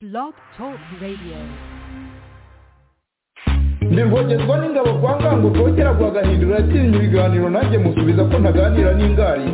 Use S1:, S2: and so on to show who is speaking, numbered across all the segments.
S1: Blog Talk Radio.
S2: Ndirwogezwa n'ingabo kwa ngango rwogera rwagahindura atinya ibiganiro nanjye musubiza ko ntaganira n'ingari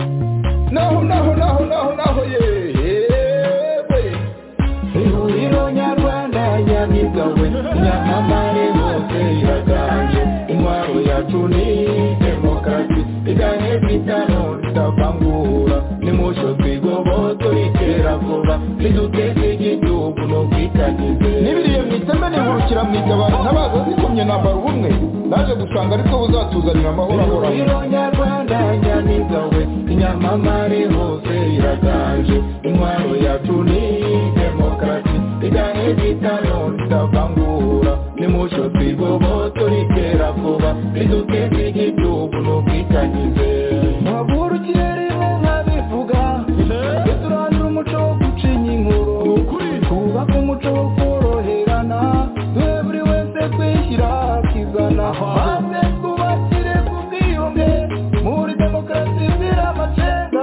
S2: naho yewe ihuriro nyarwanda nyamigawe nyamamare hose iraganje intwaro yacu ni demokarasi iganye bitano tutavangura nimusho twigoboto itera vuba niduteze igihugu no kwitagize nibiriye mwiteme nihurukira mwitabara ntabaza zikomye nambara ubumwe naje gusanga ariko buzatuzanira amahoro ahoraho ihuriro nyarwanda nyamigawe inyamamare hose iraganje intwaro yacu ni demokarasi iganye bitano tutavangura nimusho twigoboto itera vuba niduteze igihugu no kwitagize ntabwo nkabivuga turandura umuco wo gucinya inkuru twubaka umuco wo koroherana duhe buri wese kwishyira akizana maze twubakire ku bwiyunge muri demokarasi izira amacenga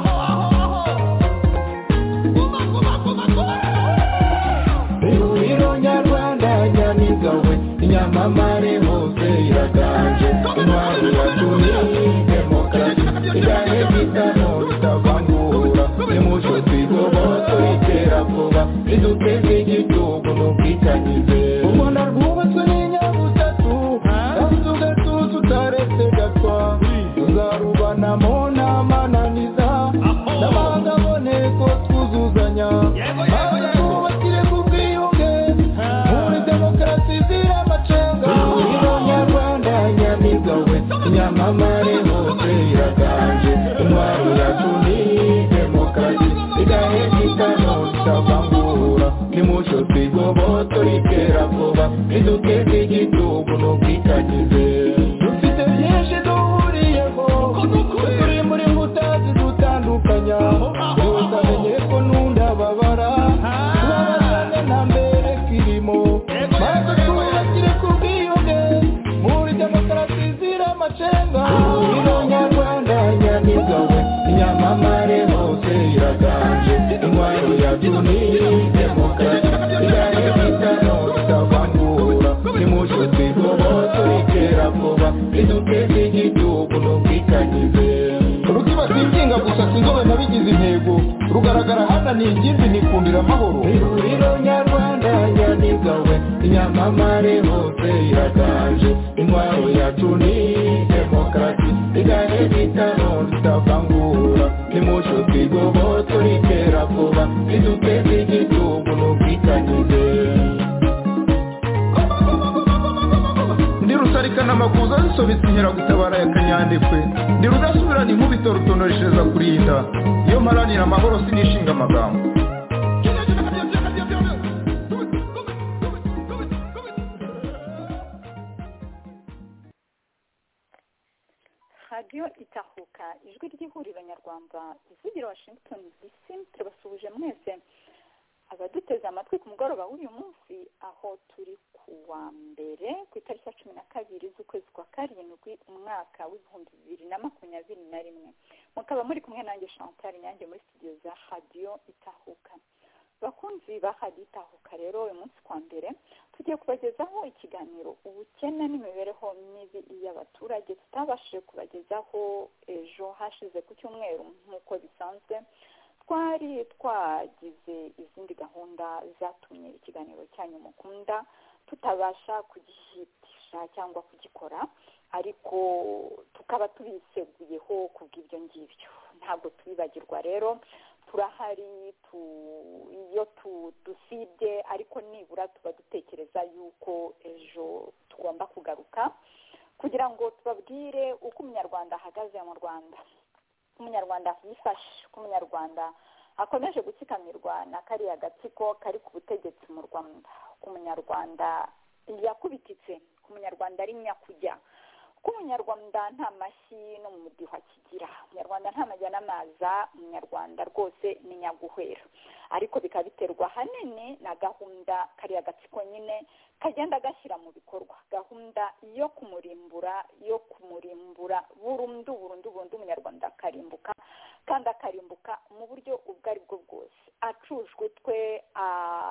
S2: ihuriro nyarwanda nyamigawe inyamamare hose iraganje intwaro yacu ni demokarasi iganye bitano bitavangura nimucyo twigoboto itera vuba riduteze igihugu n'ubwitangize u Rwanda rwubatswe n'inyabutatu kandi ugatuza utaretse gatwa tuzarubanamo n'amananiza n'amahanga aboneko twuzuzanya maze twubakire ku bwiyunge muri demokarasi izira amacenga ihuriro nyarwanda nyamigawe inyamamare hose iraganje intwaro yacu ni demokarasi igahe gitano tutavangura nimucyo twigoboto ritera vuba riduteze igihugu n'ubwitangize dufite byinshi duhuriyeho turi muri mbuta zidutandukanya yose amenye ko n'undababara tubabazane nta mbere kirimo maze twubakire ku bwiyunge muri demokarasi izira amacenga ihuriro nyarwanda nyamigawe inyamamare hose iraganje intwaro yacu ni demokarasi igahe bitano tutavangura nimucyo twigoboto itera vuba riduteze igihugu n'ubwitangize rukiba twinginga gusa sinzobe nabigize intego rugaragara hana ni ingimbi nikundira amahoro ihuriro nyarwanda nyamigawe inyamamare hose iraganje intwaro yacu ni demokarasi igahe bitano tutavangura nimucyo twigoboto ritera vuba riduteze igihugu n'ubwitangize ndi rusarikana amakuza zisobetse inkeragutabara ya kanyandekwe ndi rudasubirana inkubito rutonoreshereza kurinda iyo mparanira amahoro sinishinga amagambo
S3: radiyo itahuka ijwi ry'ihuriro nyarwanda ivugira Washington DC turabasuhuje mwese abaduteze amatwi ku mugoroba w'uyu munsi aho turi ku wa mbere ku itariki ya 12 z'ukwezi kwa karindwi umwaka w'ibihumbi 2021 mukaba muri kumwe nanjye Chantal Nyange muri studio za radiyo itahuka bakunzi ba radiyo itahuka rero uyu munsi kwa mbere tugiye kubagezaho ikiganiro ubukene n'imibereho mibi y'abaturage tutabashije kubagezaho ejo hashize ku cyumweru nk'uko bisanzwe twari twagize izindi gahunda zatumye ikiganiro cyanyu mukunda tutabasha kugihitisha cyangwa kugikora ariko tukaba tubiseguyeho kubw'ibyo ngibyo ntabwo tubibagirwa rero turahari iyo dusibye ariko nibura tuba dutekereza yuko ejo tugomba kugaruka kugira ngo tubabwire uko umunyarwanda ahagaze mu Rwanda umunyarwanda yifashe ko umunyarwanda akomeje gukikamirwa na kariya gatsiko kari ku butegetsi mu Rwanda umunyarwanda yakubititse umunyarwanda ari nyakujya ko umunyarwanda nta mashyi no mu mudiho akigira umunyarwanda nta majya n'amaza umunyarwanda rwose ni nyaguhera ariko bikaba biterwa ahanini na gahunda kariya gatsiko nyine kagenda gashyira mu bikorwa gahunda yo kumurimbura burundu umunyarwanda akarimbuka kandi akarimbuka mu buryo ubwo ari bwo bwose acujwe twe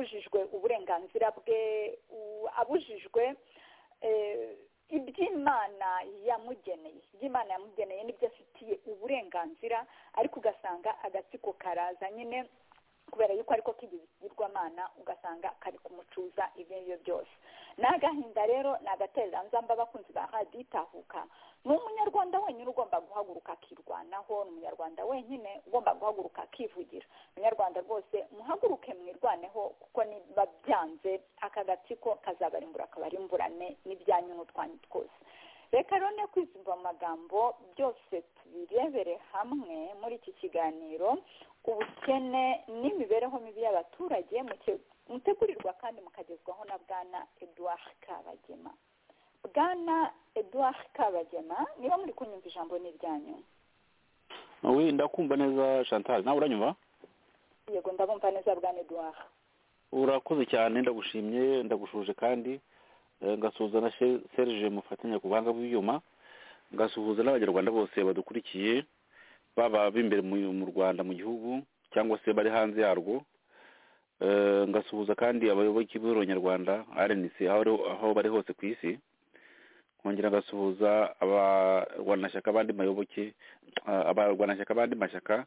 S3: abujijwe uburenganzira bwe abujijwe iby'Imana yamugeneye n'ibyo afitiye uburenganzira, ariko ugasanga agatsiko karaza nyine kubera yuko ariko kigirwamana, ugasanga kari kumucuza ibyo byose. N'agahinda rero n'agatereranzamba abakunzi ba radiyo itahuka. Ni umunyarwanda wenyine ugomba guhaguruka akirwanaho, ni umunyarwanda wenyine ugomba guhaguruka akivugira. Umunyarwanda rwose muhaguruke mwirwaneho, kuko niba byanze aka gatsiko kazabarimbura, kabarimburane n'ibyanyu n'utwanyu twose. Reka rero kwizumva amagambo byose tubirebere hamwe muri iki kiganiro, ubukene n'imibereho mibi y'abaturage, mutegurirwa kandi mukagezwaho na Bwana Edouard Kabagema. Bwana Edouard Kabagema, niba muri kunyumva ijambo n'iryanyu.
S1: Oui, ndakumva neza Chantal. Nawe uranyumva?
S3: Yego, ndabumva neza Bwana Edouard.
S1: Urakoze cyane, ndagushimye, ndagushuje kandi ngasuhuza na Serge mufatanya ku buhanga bw'ibyuma, ngasuhuza n'abanyarwanda bose badukurikiye, baba b'imbere mu Rwanda mu gihugu cyangwa se bari hanze yarwo. Ngasuhuza kandi abayoboke b'Ihuriro Nyarwanda RNC aho bari hose ku isi. Nkongera ngasuhuza abarwanashyaka abandi mayoboke, abarwanashyaka abandi mashyaka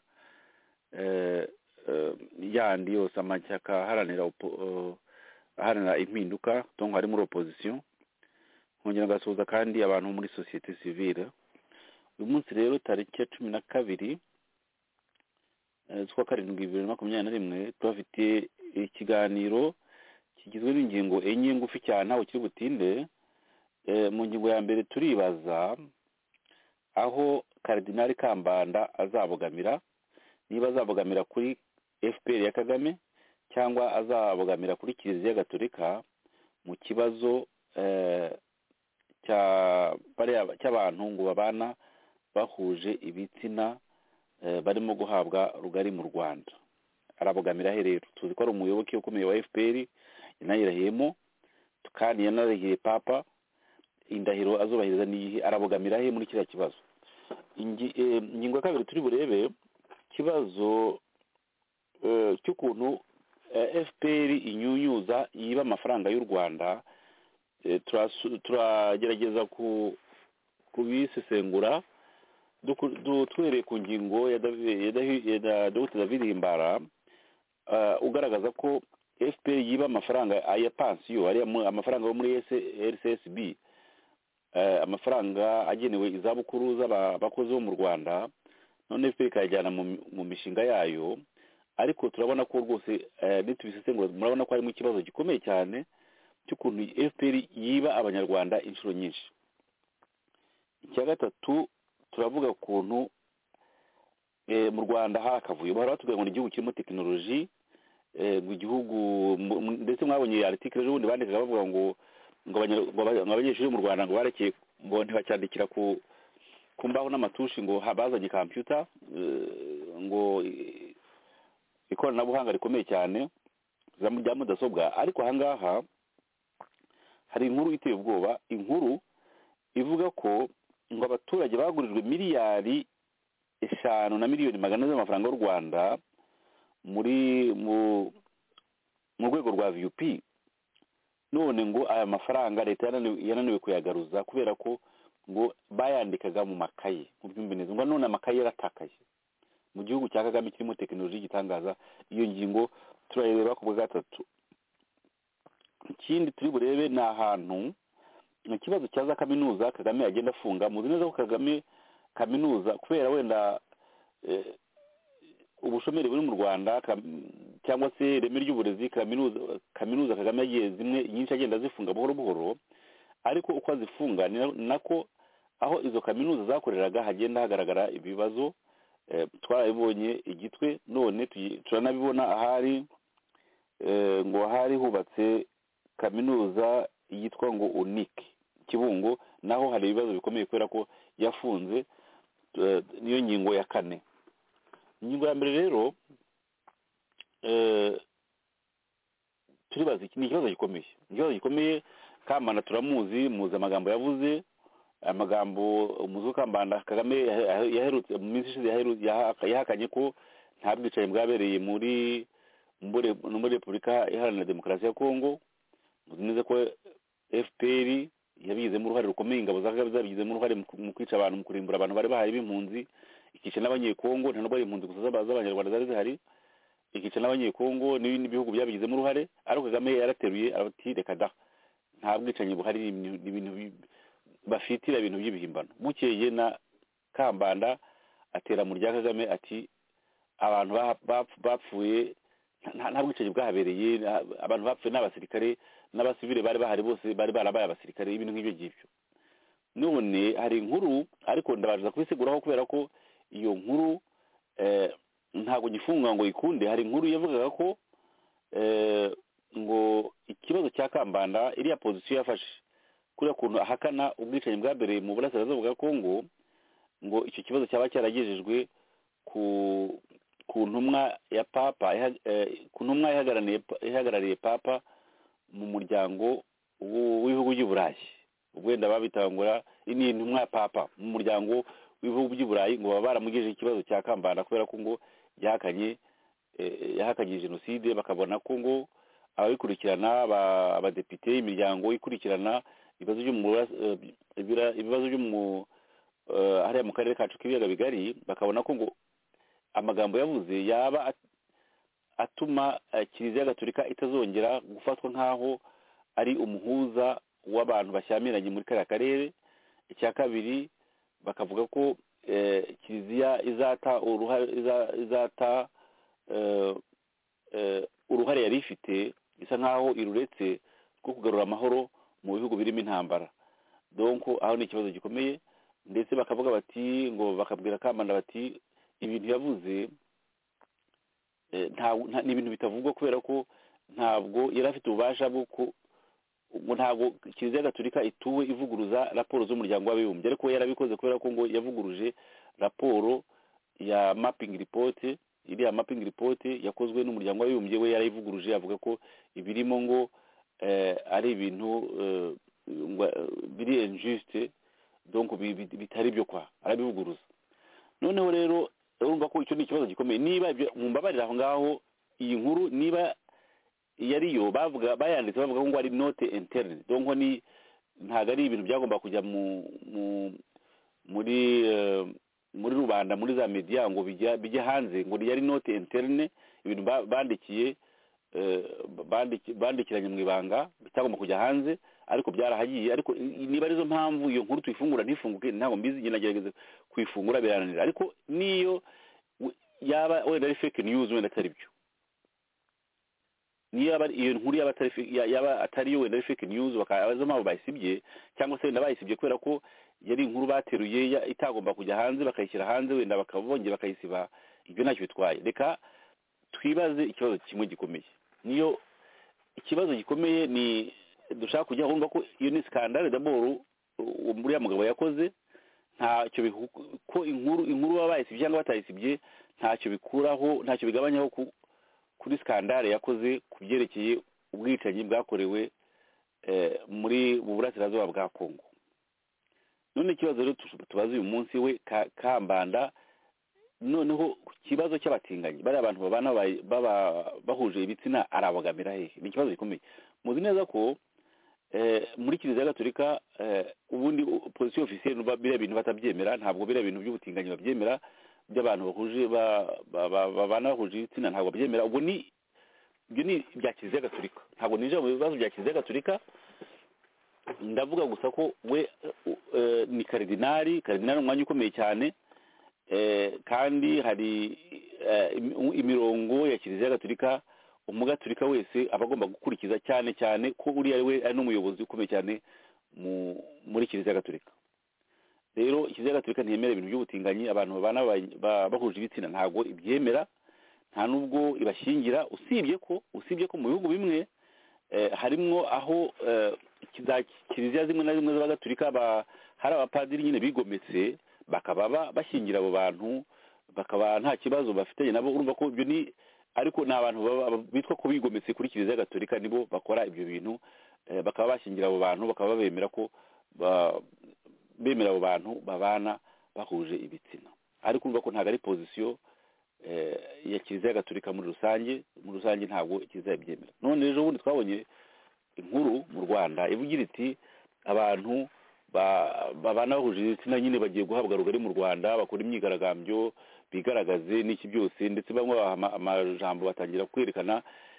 S1: yandi yose, amashyaka aharanira impinduka, donc hari muri opposition. Nkongera ngasuhuza kandi abantu muri societe civile. Uyu munsi rero tariki ya 12 z'ukwa karindwi 2021 twafite ikiganiro kigizwe n'ingingo enye ngufi cyane aho kiri butinde. Mu ngingo ya mbere turibaza aho Cardinal Kambanda azabogamira, niba azabogamira kuri FPR ya Kagame cyangwa azabogamira kuri Kiliziya Gatolika mu kibazo cy'abantu ngo babana bahuje ibitsina barimo guhabwa rugari mu Rwanda. Arabogamira he rero? Tuzi ko ari umuyoboke ukomeye wa FPR, yanayirahiyemo kandi yanarahiye papa. Indahiro azubahiriza niyihe? Arabogamira he muri kiriya kibazo? Ingingo ya kabiri turi burebe kibazo cy'ukuntu FPR inyunyuza yiba amafaranga y'u Rwanda. Turagerageza kubisesengura twereye ku ngingo ya Dr. David Himbara ugaragaza ko FPR yiba amafaranga ya pansiyo, ari amafaranga yo muri RSSB, amafaranga agenewe izabukuru z'abakozi bo mu Rwanda, none FPR ikayajyana mu mishinga yayo. Ariko turabona ko rwose nitubisesengura murabona ko harimo ikibazo gikomeye cyane cy'ukuntu FPR yiba abanyarwanda inshuro nyinshi. Icya gatatu turavuga ukuntu mu Rwanda hakavuye bahora batubwira ngo igihugu kirimo tekinoloji, ngo igihugu, ndetse mwabonye article ejobundi bandikaga bavuga ngo abanyeshuri mu Rwanda ngo barekeye ngo ntibacyandikira ku mbaho n'amatushi, ngo bazanye computer, ngo ikoranabuhanga rikomeye cyane rya mudasobwa. Ariko ahangaha hari inkuru iteye ubwoba, inkuru ivuga ko ngo abaturage bagurijwe miliyari 5 na miliyoni 400 z'amafaranga y'u Rwanda mu rwego rwa VUP. None ngo aya mafaranga leta yananiwe kuyagaruza kubera ko ngo bayandikaga mu makaye, mu byumbeneza, ngo none amakaye yaratakaye mu gihugu cya Kagame kirimo tekinoloji gitangaza. Iyo ngingo turayireba ku bwa gatatu. Ikindi turi burebe ni ahantu ikibazo cya za kaminuza Kagame agenda afunga. Muzi neza ko Kagame kaminuza kubera wenda ubushomeri buri mu Rwanda cyangwa se ireme ry'uburezi, kaminuza Kagame yagiye zimwe nyinshi agenda zifunga buhoro buhoro. Ariko uko azifunga nako aho izo kaminuza zakoreraga hagenda hagaragara ibibazo. Twarabibonye Igitwe, none turanabibona ahari ngo hari hubatse kaminuza yitwa ngo Unique Kibungo, naho hari ibibazo bikomeye kubera ko yafunze. Niyo ngingo ya 4. Ingingo ya mbere rero turibaza ni ikibazo gikomeye. Kambanda turamuzi, muzi amagambo yavuze, amagambo umuzi Kambanda Kagame yaherutse mu minsi ishize yahakanye ko nta bwicanyi bwabereye no muri Repubulika Iharanira Demokarasi ya Kongo. muzi neza ko FPR yabigizemo uruhare rukomeye, ingabo za Kagame zabigizemo uruhare mu kwica abantu, mu kurimbura abantu bari bahari b'impunzi, ikica n'abanyekongo, nta nubwo ari impunzi gusa z'abanyarwanda zari zihari, ikica n'abanyekongo n'ibindi bihugu byabigizemo uruhare. ariko Kagame yarateruye ati reka da, nta bwicanyi buhari, ibintu bafitira ibintu by'ibihimbano. Bukeye na Kambanda atera mu rya Kagame ati abantu bapfuye nta bwicanyi bwahabereye, abantu bapfuye n'abasirikare n'abasivile bari bahari, bose bari barabaye abasirikare, ibintu nk'ibyo ngibyo. None hari inkuru, ariko ndabaza kubisiguraho kubera ko iyo nkuru ntabwo gifunga ngo ikunde. Hari inkuru yavugaga ko ngo ikibazo cya Kambanda, iriya pozisiyo yafashe kuriya kuntu ahakana ubwicanyi bwabereye mu burasirazuba bwa Kongo, ngo icyo kibazo cyaba cyaragejejwe ku ntumwa ya papa, ku ntumwa ihagarariye papa mu muryango w'ibihugu by'Uburayi. Wenda babitangura ni intumwa ya papa mu muryango w'ibihugu by'Uburayi, ngo baba baramugejeje ikibazo cya Kambanda kubera ko ngo yahakanye jenoside. Bakabona ko ngo ababikurikirana, abadepite, imiryango ikurikirana ibibazo byo mu hariya mu karere kacu k'ibiyaga bigari, bakabona ko ngo amagambo yavuze yaba atuma Kiliziya Gatolika itazongera gufatwa nk'aho ari umuhuza w'abantu bashyamiranye muri kariya karere. Icya kabiri, bakavuga ko Kiliziya izata uruhare yari ifite, isa nk'aho iruretse rwo kugarura amahoro mu bihugu birimo intambara. Donc aho ni ikibazo gikomeye. Ndetse bakavuga bati, ngo bakabwira Kambanda bati ibintu yavuze ni ibintu bitavugwa, kubera ko ntabwo yari afite ububasha bwo ngo ntabwo Kiliziya Gatolika ituwe ivuguruza raporo z'umuryango w'abibumbye, ariko yarabikoze kubera ko ngo yavuguruje raporo ya mapping report. Iriya mapping report yakozwe n'umuryango w'abibumbye, we yarayivuguruje, avuga ko ibirimo ngo ari ibintu biri injuste, donc bitari byo kwa arabivuguruza. Noneho rero urumva ko icyo ni ikibazo gikomeye. Niba mumbabarira aho ngaho, iyi nkuru niba yariyo bayanditse bavuga ngo ari note interne, donc ni ntago ari ibintu byagomba kujya muri rubanda, muri za media ngo bijye hanze, ngo yari note interne, ibintu bandikiranye mu ibanga bitagomba kujya hanze, ariko byarahagiye. Ariko niba arizo mpamvu iyo nkuru tuyifungura ntifunguke, ntabwo mbizi, ngerageza kuyifungura birananira. Ariko niyo yaba wenda ari fake news, wenda atari byo, niyo iyo nkuru yaba atari yo, wenda ari fake news, bakabaza mpamvu bayisibye, cyangwa se wenda bayisibye kubera ko yari inkuru bateruye itagomba kujya hanze, bakayishyira hanze, wenda bakabongera bakayisiba, ibyo ntacyo bitwaye. Reka twibaze ikibazo kimwe gikomeye. Niyo ikibazo gikomeye ni dushaka kujya kumva ko iyo ni skandale d'abord muri ya mugabo yakoze, ntacyo ko inkuru babayisibye cyangwa batayisibye, ntacyo bikuraho, ntacyo bigabanyaho kuri skandale yakoze ku byerekeye ubwicanyi bwakorewe muri mu burasirazuba bwa Kongo. None ikibazo rero tubaza uyu munsi, we Kambanda, noneho ikibazo cy'abatinganyi, bari abantu babana bahuje ibitsina, arabagamira hehe? Ni ikibazo gikomeye. Muzi neza ko muri Kiliziya Gatolika ubundi position officielle biriya bintu batabyemera, ntabwo biriya bintu by'ubutinganyi babyemera, by'abantu bahuje babana bahuje ibitsina ntabwo babyemera. Ubwo ibyo ni ibya Kiliziya Gatolika, ntabwo nije mu bibazo bya Kiliziya Gatolika. Ndavuga gusa ko we ni karidinali umwanya ukomeye cyane, kandi hari imirongo ya Kiliziya Gatolika umugatolika wese aba agomba gukurikiza, cyane cyane ko uriya we ari n'umuyobozi ukomeye cyane muri Kiliziya Gatolika. Rero Kiliziya Gatolika ntiyemera ibintu by'ubutinganyi, abantu babana bahuje ibitsina ntabwo ibyemera, nta nubwo ibashingira, usibye ko mu bihugu bimwe harimo aho Kiliziya zimwe na zimwe z'abagatolika hari abapadiri nyine bigometse, bakaba bashingira abo bantu, bakaba nta kibazo bafitanye nabo. Urumva ko ibyo ni, ariko ni abantu bitwa ko bigometse kuri Kiliziya Gatolika, nibo bakora ibyo bintu, bakaba bashingira abo bantu, bakaba bemera ko bemera abo bantu babana bahuje ibitsina. Ariko urumva ko ntabwo ari position ya kiliziya gatolika muri rusange ntabwo kiliziya ibyemera. None ejo bundi twabonye inkuru mu Rwanda ivugira iti abantu babana bahuje ibitsina nyine bagiye guhabwa rugari mu Rwanda, bakora imyigaragambyo bigaragaze n'iki byose, ndetse bamwe amajambo batangira kwerekana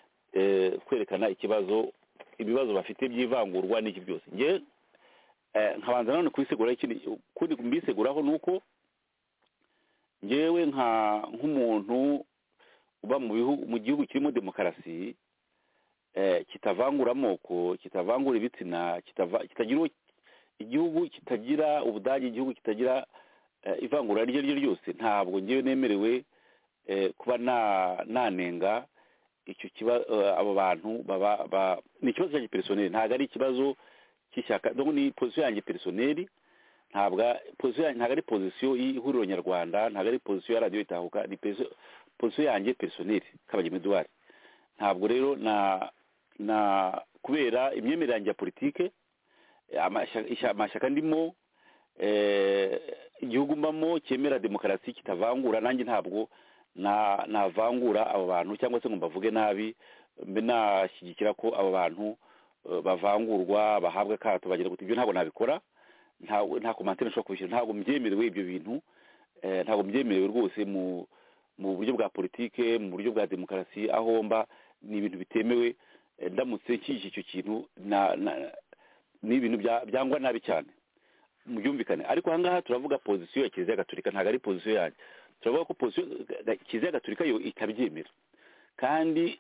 S1: ibibazo bafite by'ivangurwa n'iki byose. Nge nkabanza none kubisegura ikindi kundi mbiseguraho nuko ngewe nk'umuntu uba mu gihugu kirimo demokarasi, kitavangura amoko, kitavangura ibitsina, kitagira igihugu kitagira ubudage, igihugu kitagira ivangura iryo ari ryo ryose, ntabwo ngewe nemerewe kuba nanenga icyo kibazo. Abo bantu ni ikibazo cyanjye personel, ntabwo ari ikibazo cy'ishyaka, ni position yanjye personel, ntabwo ari position y'ihuriro nyarwanda, ntabwo ari position ya radio Itahuka, ni position yanjye personel Kabagema Edouard. Ntabwo rero na kubera imyemerere yanjye ya politike, amashyaka ndimo, igihugu mbamo cyemera demokarasi kitavangura, nanjye ntabwo navangura abo bantu cyangwa se ngo mbavuge nabi, mbe nashyigikira ko abo bantu bavangurwa, bahabwa akato, bagira ngo ibyo ntabwo nabikora, nta komantere nshobora kubishyira, ntabwo mbyemerewe ibyo bintu, ntabwo mbyemerewe rwose mu buryo bwa politike, mu buryo bwa demokarasi, aho mba ni ibintu bitemewe. Ndamutse nshyigikira icyo kintu ni ibintu byangwa nabi cyane, mubyumvikane. Ariko aha ngaha turavuga pozisiyo ya kiliziya gatolika, ntabwo ari pozisiyo yanjye. Turavuga ko pozisiyo kiliziya gatolika yo itabyemera, kandi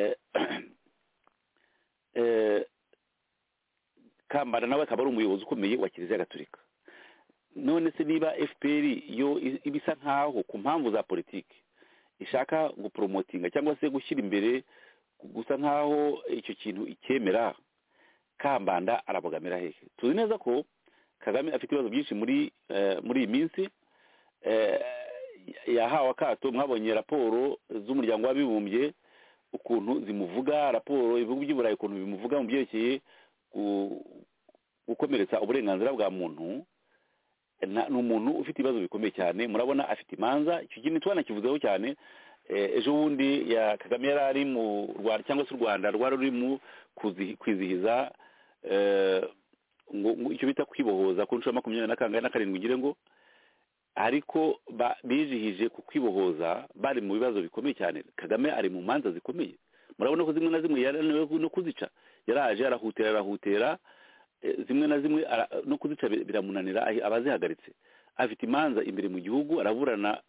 S1: Kambanda nawe akaba ari umuyobozi ukomeye wa kiliziya gatolika. None se niba FPR yo ibisa nkaho ku mpamvu za politiki ishaka gupromotinga cyangwa se gushyira imbere gusa nkaho icyo kintu icyemera, Kambanda arabogamira hehe? Tuzi neza ko Kagame afite ibibazo byinshi muri iyi minsi. Yahawe akato, mwabonye raporo z'umuryango w'abibumbye ukuntu zimuvuga, raporo ibihugu by'Iburayi ukuntu bimuvuga mu byerekeye gukomeretsa uburenganzira bwa muntu. Ni umuntu ufite ibibazo bikomeye cyane, murabona afite imanza. Icyo kintu twanakivuzeho cyane ejo bundi. Kagame yari ari mu Rwanda, cyangwa se u Rwanda rwari ruri mu kwizihiza icyo bita kwibohoza ku nshuro 27 ngire ngo, ariko bijihije ku kwibohoza bari mu bibazo bikomeye cyane. Kagame ari mu manza zikomeye, murabona ko zimwe na zimwe yaraniwe no kuzica, yaraje arahutera zimwe na zimwe no kuzica biramunanira, abazihagaritse. Afite imanza imbere mu gihugu, araburana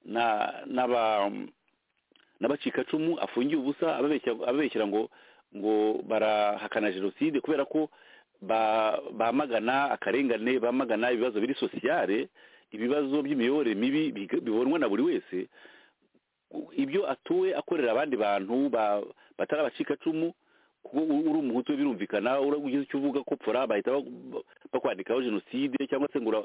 S1: n'abacikacumu, afungiye ubusa, ababeshyira ngo barahakana jenoside kubera ko bamagana akarengane, bamagana ibibazo biri sosiyale, ibibazo by'imiyoborere mibi bibonwa na buri wese. Ibyo atuwe akorera abandi bantu batari abacikacumu, kuko uri umuhutu birumvikana, uragize icyo uvuga ko pfora bahita bakwandikaho jenoside, cyangwa se ngo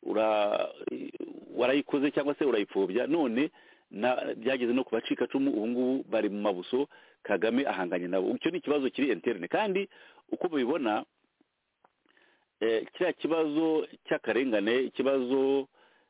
S1: warayikoze cyangwa se urayipfobya. None byageze no ku bacikacumu, ubu ngubu bari mu mabuso, Kagame ahanganye nabo. Icyo ni ikibazo kiri interne, kandi uko babibona kiriya kibazo cy'akarengane, ikibazo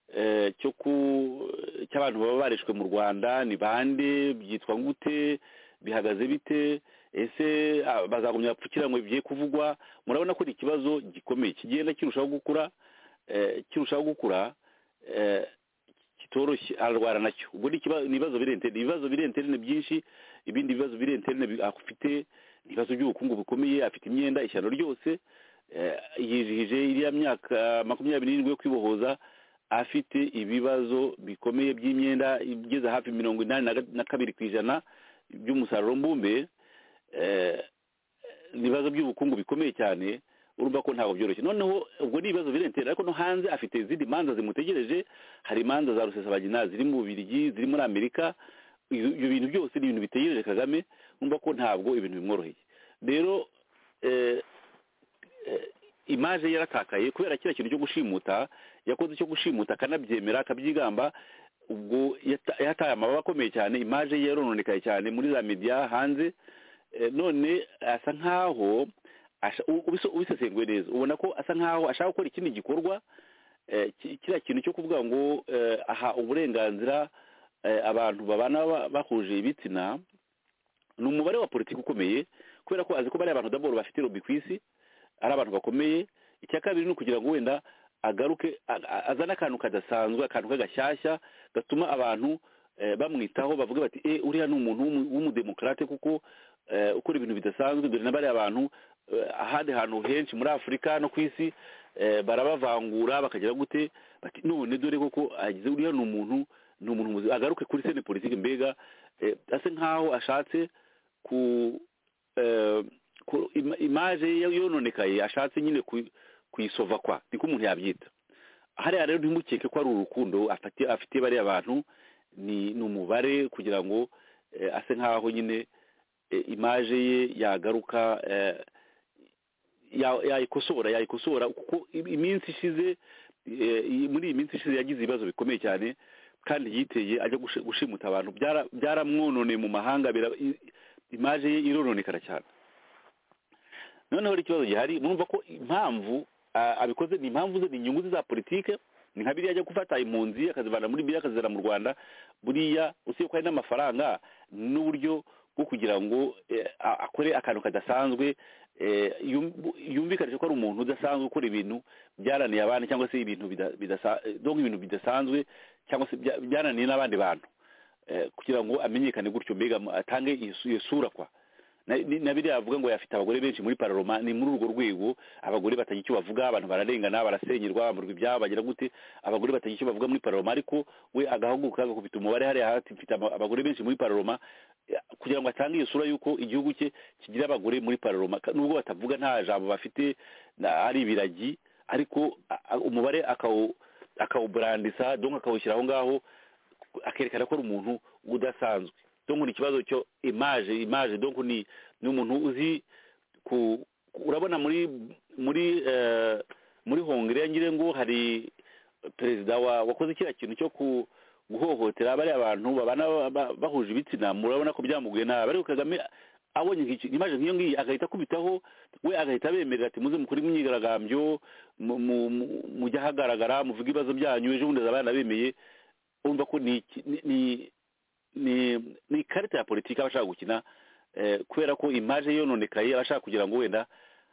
S1: cy'abantu baba barishwe mu Rwanda, ni bande, byitwa gute, bihagaze bite, ese bazagumya bapfukiranwe bigiye kuvugwa. Murabona ko ni ikibazo gikomeye kigenda kirushaho gukura, kitoroshye, ararwara nacyo. Ubwo ni ibibazo biri interne byinshi. Ibindi bibazo biri interne afite ibibazo by'ubukungu bukomeye, afite imyenda, ishyano ryose. Yijihije iriya myaka 27 yo kwibohoza, afite ibibazo bikomeye by'imyenda igeze hafi 82% by'umusaruro mbumbe. Ibibazo by'ubukungu bikomeye cyane, urumva ko ntabwo byoroshye. Noneho ubwo ni ibibazo biri interne, ariko no hanze afite izindi manza zimutegereje. Hari imanza za Rusesabagina ziri mu Bubiligi, ziri muri Amerika. Ibyo bintu byose ni ibintu bitegereje Kagame, urumva ko ntabwo ibintu bimworoheye. Rero imaje yaratakaye kubera kiriya kintu cyo gushimuta, yakoze cyo gushimuta akanabyemera, akabyigamba. Ubwo yataye amababa akomeye cyane, imaje yarononekaye cyane muri za media hanze. None asa nkaho ubisesenguye neza, ubona ko asa nkaho ashaka gukora ikindi gikorwa, kiriya kintu cyo kuvuga ngo aha uburenganzira abantu babana bahuje ibitsina ni umubare wa politiki ukomeye, kubera ko azi ko bari abantu d'abord bafite lobby ku isi, ari abantu bakomeye. Icya kabiri ni ukugira ngo wenda agaruke azana akantu kadasanzwe, akantu k'agashyashya gatuma abantu bamwitaho, bavuga bati uriya ni umuntu w'umudemokrate kuko ukora ibintu bidasanzwe. Dore na bariya abantu ahandi hantu henshi muri Afurika no ku isi barabavangura bakagira gute, bati none dore koko agize uriya ni umuntu agaruke kuri scene politique, mbega ase nkaho ashatse ku image yononekaye, ashatse nyine kuyisova kwa, niko umuntu yabyita. Hariya rero ntimukeke ko ari urukundo afite bariya abantu, ni umubare kugira ngo ase nkaho nyine image ye yagaruka, yayikosora kuko iminsi ishize, muri iyi minsi ishize yagize ibibazo bikomeye cyane, kandi yiteye ajya gushimuta abantu, byaramwononeye mu mahanga, image ye irononekara cyane. Noneho ikibazo gihari, murumva ko impamvu abikoze ni impamvu ze, ni inyungu ze za politike. Ni nka biriya ajya gufata impunzi akazivana muri biriya akazizana mu Rwanda, buriya usibye ko hari n'amafaranga n'uburyo bwo kugira ngo akore akantu kadasanzwe, yumvikanisha ko ari umuntu udasanzwe ukora ibintu byananiye abandi, cyangwa se ibintu bidasanzwe, cyangwa se byananiye n'abandi bantu, kugira ngo amenyekane gutyo, mbega atange iyo sura kwa. Na biriya avuga ngo yafite abagore benshi muri Parlement, ni muri urwo rwego. Abagore batagira icyo bavuga, abantu bararengana, barasenyerwa, bamurwa ibyabo, bagira gute, abagore batagira icyo bavuga muri Parlement, ariko we agahaguruka agakubita umubare hariya hati, mfite abagore benshi muri Parlement, kugira ngo atange iyo sura y'uko igihugu cye kigira abagore muri Parlement, nubwo batavuga, nta jambo bafite, ari ibiragi, ariko umubare akawubrandisa, donc akawushyira aho ngaho, akerekana ko ari umuntu udasanzwe. Donc ni ikibazo cyo image, donc ni umuntu uzi urabona muri Hongiriya, ngire ngo hari perezida wakoze kiriya kintu cyo guhohotera bari abantu babana bahuje ibitsina, murabona ko byamuguye nabi. Ariko Kagame abonye image nk'iyo ngiyi agahita akubitaho, we agahita abemerera ati muze mukuri imyigaragambyo, mujya ahagaragara, muvuga ibibazo byanyu, ejo bundi abana bemeye. Urumva ko ni ikarita ya politiki abashaka gukina, kubera ko image yononekaye, abashaka kugira ngo wenda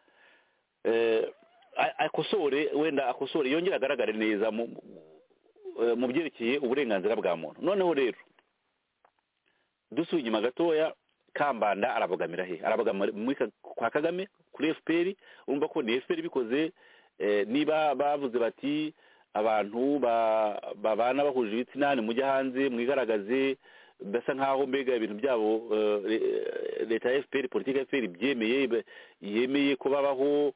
S1: akosore, yongere agaragare neza mu byerekeye uburenganzira bwa muntu. Noneho rero dusuye inyuma gatoya, Kambanda arabogamira he? Arabogamira kwa Kagame, kuri FPR. Urumva ko ni FPR bikoze. Niba bavuze bati abantu babana bahuje ibitsina mujya hanze mwigaragaze, basa nkaho mbega ibintu byabo leta ya FPR, politiki ya FPR yemeye ko babaho,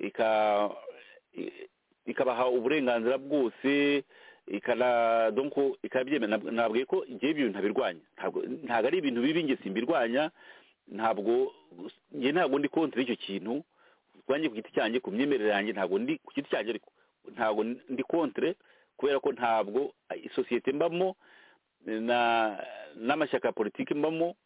S1: ikabaha uburenganzira bwose, donc ikabyemera. Ntabwo ko igihe ibyo ntabirwanya, ntabwo ari ibintu bibi, nge simbirwanya, ntabwo ndi contre icyo kintu rwanjye ku giti cyanjye, ku myemerere yanjye ntabwo ndi ku giti cyanjye, ariko ntabwo ndi contre, kubera ko ntabwo isosiyete mbamo n'amashyaka ya politiki mbamo,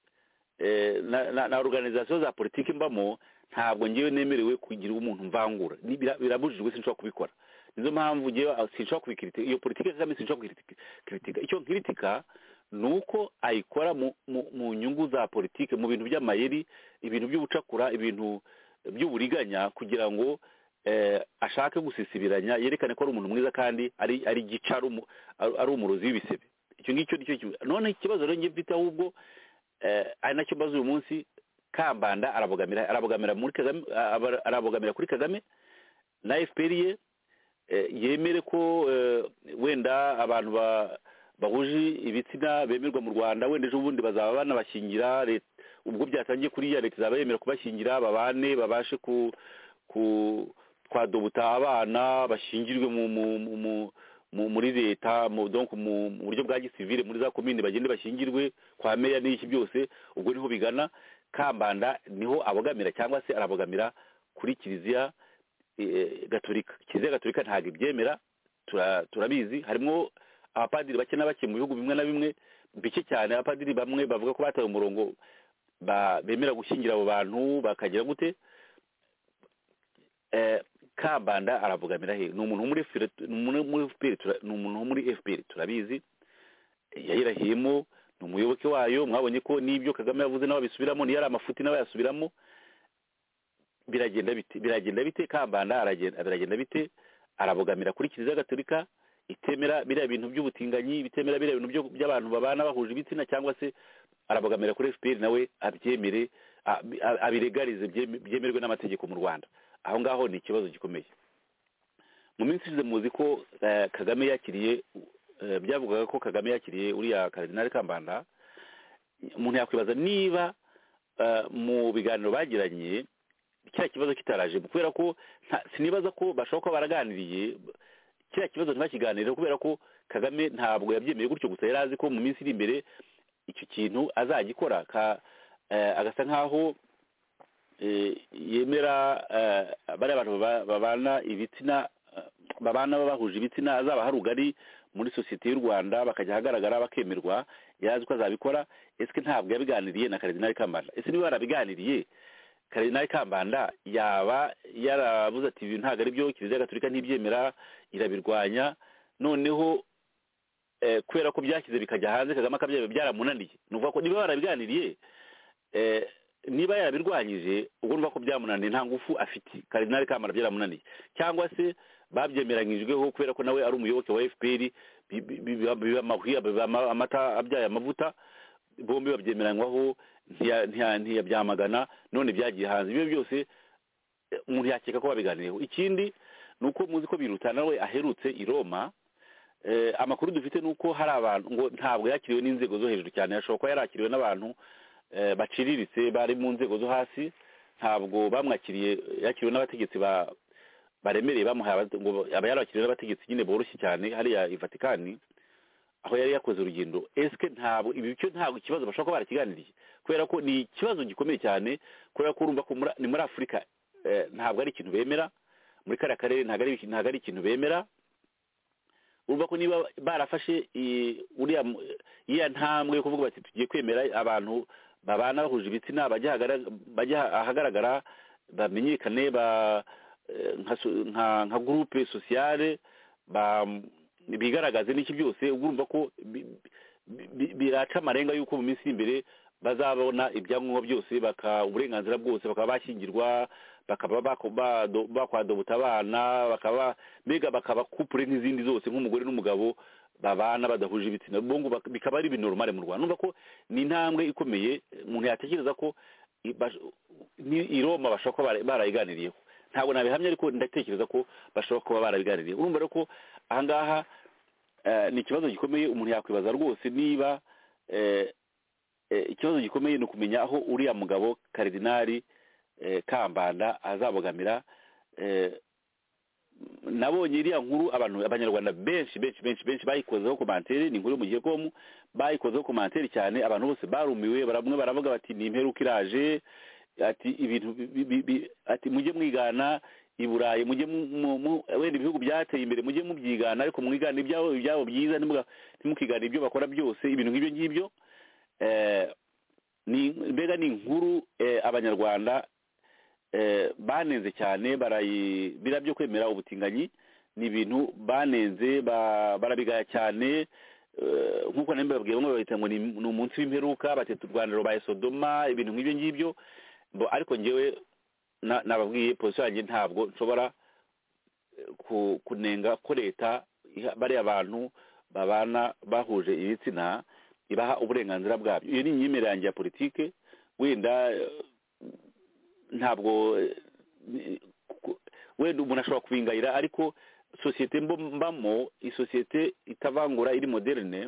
S1: na organization za politiki mbamo, ntabwo ngewe nemerewe kugira umuntu mvangura, birabujijwe, sinshobora kubikora. Nizo mpamvu ngewe sinshobora kubikritika iyo politiki ya Kagame, sinshobora kubikritika. Icyo nkritika nuko ayikora mu nyungu za politiki, mu bintu by'amayeri, ibintu by'ubucakura, ibintu by'uburiganya, kugira ngo ashake gusisibiranya, yerekane ko ari umuntu mwiza kandi ari gica, ari umurozi w'ibisebe. Icyo ngicyo nicyo kibazo. None ikibazo rero ngiye mfite, ahubwo ari nacyo mbaza uyu munsi, Kambanda arabogamira muri Kagame, arabogamira kuri Kagame na FPR ye, yemere ko wenda abantu bahuje ibitsina bemerwa mu Rwanda, wenda ejo bundi bazaba banabashyingira, ubwo byatangiye kuriya leta izaba yemera kubashyingira, babane, babashe kwadobuta abana, bashyingirwe muri leta, donc mu buryo bwa gisivile, muri za komine bagende bashyingirwe kwa meya n'iki byose. Ubwo niho bigana. Kambanda niho abogamira, cyangwa se arabogamira kuri Kiliziya Gatolika. Kiliziya Gatolika ntabwo ibyemera, turabizi. Harimo abapadiri bake na bake mu bihugu bimwe na bimwe, bike cyane. Abapadiri bamwe bavuga ko bataye umurongo, bemera gushyingira abo bantu, bakagira gute. Kambanda arabogamira he? Ni umuntu muri FPR, turabizi. yayirahiyemo, ni umuyoboke wayo. Mwabonye ko n'ibyo Kagame yavuze nawe abisubiramo, niyo ari amafuti nawe yasubiramo. Biragenda bite Kambanda biragenda bite arabogamira kuri Kiliziya Gatolika itemera biriya bintu by'ubutinganyi, bitemera biriya bintu by'abantu babana bahuje ibitsina, cyangwa se arabogamira kuri FPR nawe abyemere, abiregarize byemerwe n'amategeko mu Rwanda. Aho ngaho ni ikibazo gikomeye. Mu minsi ishize muzi ko Kagame yakiriye, byavugaga ko Kagame yakiriye uriya Karidinali Kambanda. Umuntu yakwibaza niba mu biganiro bagiranye kiriya kibazo kitaraje, kubera ko sinibaza ko bashobora kuba baraganiriye kiriya kibazo ntibakiganire, kubera ko Kagame ntabwo yabyemeye gutyo gusa. Yari azi ko mu minsi iri imbere icyo kintu azagikora, agasa nkaho yemera bariya bantu babana ibitsina, babana bahuje ibitsina, azaba hari ugari muri sosiyete y'u Rwanda, bakajya ahagaragara bakemerwa. Yazi ko azabikora. Ese ntabwo yabiganiriye na Karidinali Kambanda? Ese niba yarabiganiriye, Karidinali Kambanda yaba yaravuze ati ibi ntabwo ari byo, Kiliziya Gatolika ntibyemera, irabirwanya, noneho kubera ko byashyize bikajya hanze Kagame akabyemera byaramunaniye? Ni ukuvuga ko niba barabiganiriye, niba yarabirwanyije, ubwo numva ko byamunaniye, nta ngufu afite. Karidinali Kambanda byaramunaniye, cyangwa se babyemeranyijweho kubera ko nawe ari umuyoboke wa FPR, biba amata abyaye amavuta, bombi babyemeranywaho, ntiyabyamagana, none byagiye hanze. Ibyo byose umuntu yakeka ko babiganiyeho. Ikindi ni uko muzi ko Biruta nawe aherutse i Roma. Amakuru dufite ni uko hari abantu ngo ntabwo yakiriwe n'inzego zo hejuru cyane, yashobora kuba yarakiriwe n'abantu baciriritse bari mu nzego zo hasi, ntabwo bamwakiriye. Yakiriwe n'abategetsi baremereye, bamuhaye ngo aba yarakiriwe n'abategetsi nyine boroshye cyane hariya i Vatikani, aho yari yakoze urugendo. Eske ntabwo ntabwo ikibazo bashobora kuba barakiganiriye, kubera ko ni ikibazo gikomeye cyane, kubera ko urumva ko ni muri Afurika ntabwo ari ikintu bemera, muri kariya karere ntabwo ari ikintu bemera. Urumva ko niba barafashe iya ntambwe yo kuvuga bati tugiye kwemera abantu babana bahuje ibitsina, bajya ahagaragara, bamenyekane nka groupe sociale, bigaragaze n'iki byose, urumva ko biraca amarenga y'uko mu minsi imbere bazabona ibyangombwa byose, uburenganzira bwose, bakaba bashyingirwa, bakaba bakwadobuta abana, bakaba couple n'izindi zose, nk'umugore n'umugabo babana badahuje ibitsina, bikaba ari ibintu normale mu Rwanda. Numva ko ni intambwe ikomeye. Umuntu yatekereza ko i Roma bashobora kuba barayiganiriyeho. Ntabwo nabihamya, ariko ndatekereza ko bashobora kuba barabiganiriye. Urumva rero ko ahangaha ni ikibazo gikomeye. Umuntu yakwibaza rwose niba ikibazo gikomeye ni ukumenya aho uriya mugabo Karidinali Kambanda azabogamira. Nabonye iriya nkuru abanyarwanda benshi bayikozeho komantere, ni inkuru yo mu Gihe.com, bayikozeho komantere cyane. Abantu bose barumiwe, bamwe baravuga bati ni imperuka iraje, ati ibintu ati mujye mwigana i Burayi, mujye wenda ibihugu byateye imbere mujye mubyigana, ariko mwigana ibyabo byiza, ntimukigana ibyo bakora byose, ibintu nk'ibyo ngibyo. Mbega ni inkuru abanyarwanda banenze cyane. Bira byo kwemera ubutinganyi ni ibintu banenze, barabigaya cyane. Nk'uko namwe babwiye, bamwe bahita ngo ni umunsi w'imperuka, bateta u Rwanda rubaye Sodoma, ibintu nk'ibyo ngibyo. Ariko ngewe nababwiye position yanjye, ntabwo nshobora kunenga ko leta bariya abantu babana bahuje ibitsina ibaha uburenganzira bwabyo. Iyo ni imyemerere yanjye ya politike. Wenda ntabwo wenda umuntu ashobora kubingayira, ariko sosiyete mbamo, isosiyete itavangura, iri moderne,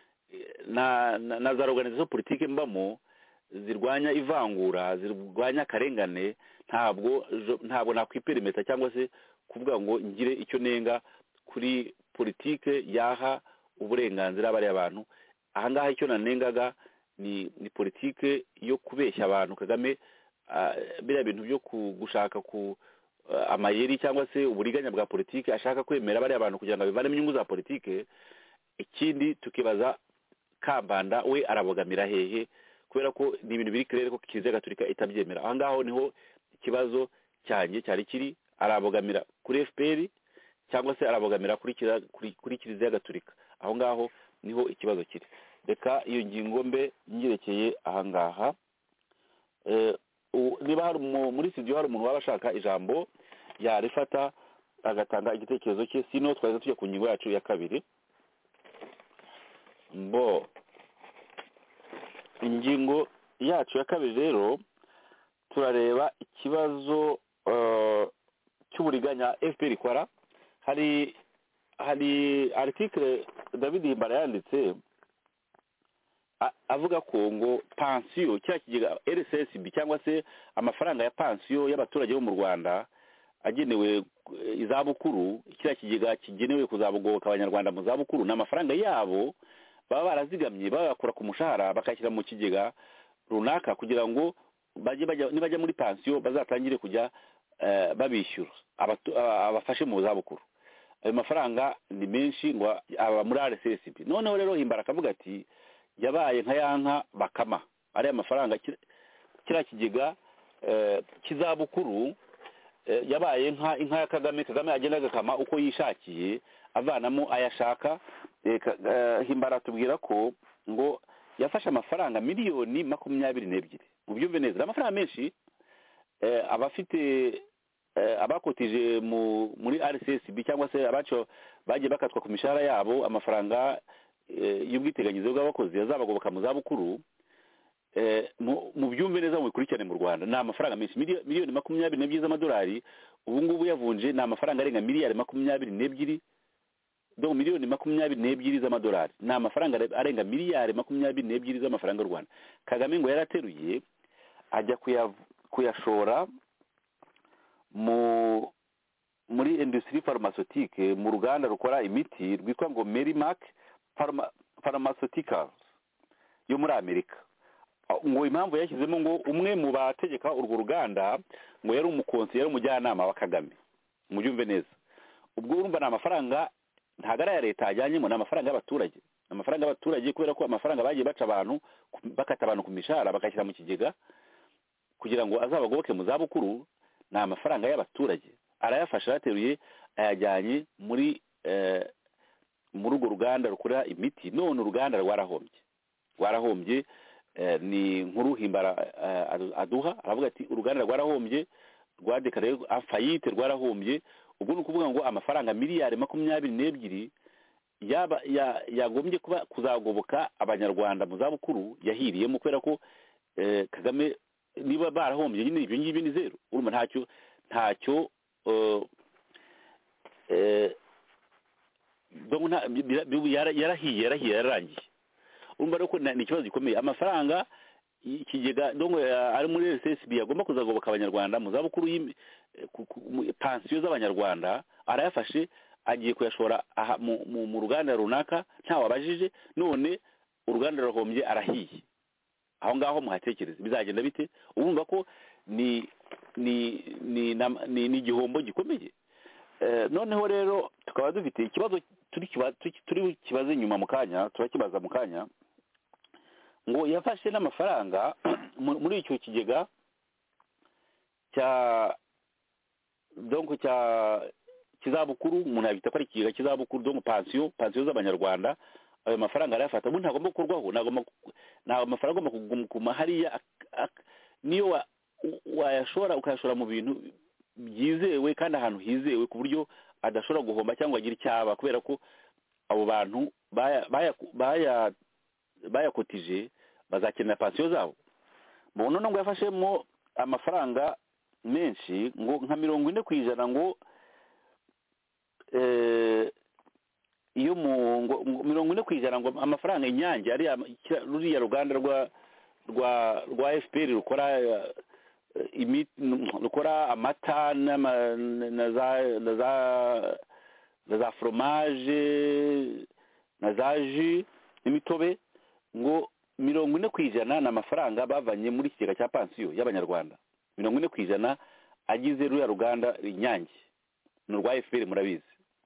S1: na za organization politike mbamo zirwanya ivangura, zirwanya akarengane, ntabwo nakwiperimeta cyangwa se kuvuga ngo ngire icyo nenga kuri politike yaha uburenganzira bariya abantu. Ahangaha icyo nanengaga ni politike yo kubeshya abantu. Kagame biriya bintu byo gushaka amayeri cyangwa se uburiganya bwa politike, ashaka kwemera bariya abantu kugira ngo bivanemo inyungu za politike. Ikindi tukibaza, Kambanda we arabogamira hehe? Kubera ko ni ibintu biri kirere ko Kiliziya Gatolika itabyemera. Ahangaho niho ikibazo cyanjye cyari kiri. Arabogamira kuri FPR cyangwa se arabogamira kuri Kiliziya Gatolika? Aho ngaho niho ikibazo kiri. Reka iyo ngingo mbe nyerekeye ahangaha. Niba hari muri studio hari umuntu waba ashaka ijambo yarifata agatanga igitekerezo cye, sino twaza tujya ku ngingo yacu ya kabiri. Ingingo yacu ya kabiri rero turareba ikibazo cy'uburiganya FPR ikora. Hari article David Himbara yanditse avuga ko ngo pansiyo cya kigega RSSB cyangwa se amafaranga ya pansiyo y'abaturage bo mu Rwanda agenewe izabukuru, kiriya kigega kigenewe kuzabugoboka abanyarwanda mu zabukuru, ni amafaranga yabo baba barazigamye bayakura ku mushahara bakashyira mu kigega runaka kugira ngo nibajya muri pansiyo bazatangire kujya babishyura abafashe mu zabukuru. Ayo mafaranga ni menshi ngo aba muri RSSB. Noneho rero Himbara akavuga ati yabaye nka yanka bakama ariya mafaranga kiriya kigega kizabukuru yabaye inka ya Kagame agenda agakama uko yishakiye avanamo ayashaka. Himbara atubwira ko ngo yafashe amafaranga miliyoni 22 mu byumve neza, amafaranga menshi. Abafite abakotije muri RSSB cyangwa se abaco bagiye bakatwa ku mishahara yabo amafaranga y'ubwiteganyirize bw'abakozi yazabagoboka mu zabukuru, mu byumve neza mu bikurikirane mu Rwanda ni amafaranga menshi. Miliyoni 22 z'amadolari ubu ngubu yavunje ni amafaranga arenga miliyari 22, donc miliyoni 22 z'amadolari ni amafaranga arenga miliyari 22 z'amafaranga y'u Rwanda. Kagame ngo yarateruye ajya kuyashora muri industrie pharmaceutique, mu ruganda rukora imiti rwitwa ngo Merrimack Pharmaceuticals yo muri Amerika. Ngo impamvu yashyizemo ngo umwe mu bategeka urwo ruganda ngo yari umukonsi, yari umujyanama wa Kagame, mu byumve neza. Ubwo urumva ni amafaranga ntabwo ari aya leta ajyanyemo, ni amafaranga y'abaturage. Amafaranga y'abaturage kubera ko amafaranga bagiye baca abantu bakata abantu ku mishahara bakashyira mu kigega kugira ngo azabagoboke mu zabukuru, ni amafaranga y'abaturage. Arayafasha arateruye ayajyanye muri urwo ruganda rukora imiti. None uruganda rwarahombye. Ni inkuru Himbara aduha, aravuga ati uruganda rwarahombye, rwadekaraye afayite, rwarahombye. Ubwo ni ukuvuga ngo amafaranga miliyari 22 yagombye kuba kuzagoboka abanyarwanda mu zabukuru yahiriyemo, kubera ko Kagame niba barahombye nyine ibyo ngibyo ni zero. Urumva ntacyo yarahiye yararangiye. Urumva rero ko ni ikibazo gikomeye. Amafaranga ikigega ari muri RSSB agomba kuzagoboka abanyarwanda mu zabukuru, pansiyo z'abanyarwanda, arayafashe agiye kuyashora mu ruganda runaka ntawe abajije. None uruganda rurahombye, arahiye. Aho ngaho muhatekereze bizagenda bite? Urumva ko ni igihombo gikomeye. Noneho rero tukaba dufite ikibazo turi kibaze nyuma mu kanya, turakibaza mu kanya, ngo yafashe n'amafaranga muri icyo kigega kizabukuru. Umuntu yabita ko ari ikigega kizabukuru, donc pansiyo z'abanyarwanda. Ayo mafaranga arayafata, ubu ntagomba gukorwaho, nta mafaranga agomba kuguma hariya. Niyo wayashora ukayashora mu bintu byizewe kandi ahantu hizewe ku buryo adashobora guhomba cyangwa agira icyaba, kubera ko abo bantu bayakotije bazakenera pansiyo zabo. None ngo yafashemo amafaranga menshi, ngo nka 40% ngo iyo ngo 40% ngo amafaranga Inyange ruriya ruganda rwa FPR rukora amata na za fromage na za jus n'imitobe, ngo 40% ni amafaranga bavanye muri kigega cya pansiyo y'abanyarwanda. 40% agize ruriya ruganda Inyange ni urwa FPR murabizi.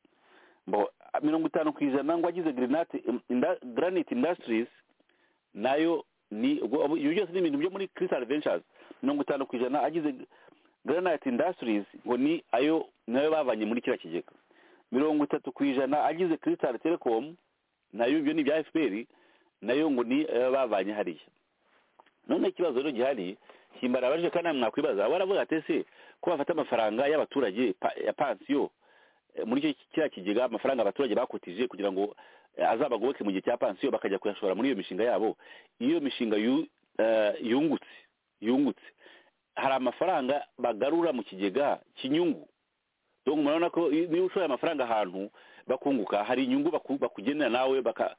S1: 50% ngo agize Granite Industries, nayo ibyo byose ni ibintu byo muri Crystal Ventures. 50% agize Granite Industries ngo nayo bavanye muri kiriya kigega. 30% agize Crystal Telecom nayo ibyo ni bya FPR nayo ngo ni bavanye hariya. None ikibazo rero gihari Himbara baje kandi mwakwibaza baravuga ati se ko bafata amafaranga y'abaturage ya pansiyo muri cyo kigega amafaranga abaturage bakotije kugira ngo azabagoboke mu gihe cya pansiyo bakajya kuyashora muri iyo mishinga yabo. Iyo mishinga yungutse hari amafaranga bagarura mu kigega kinyungu. Donc murabona ko niyo ushoye amafaranga ahantu bakunguka hari inyungu bakugenera nawe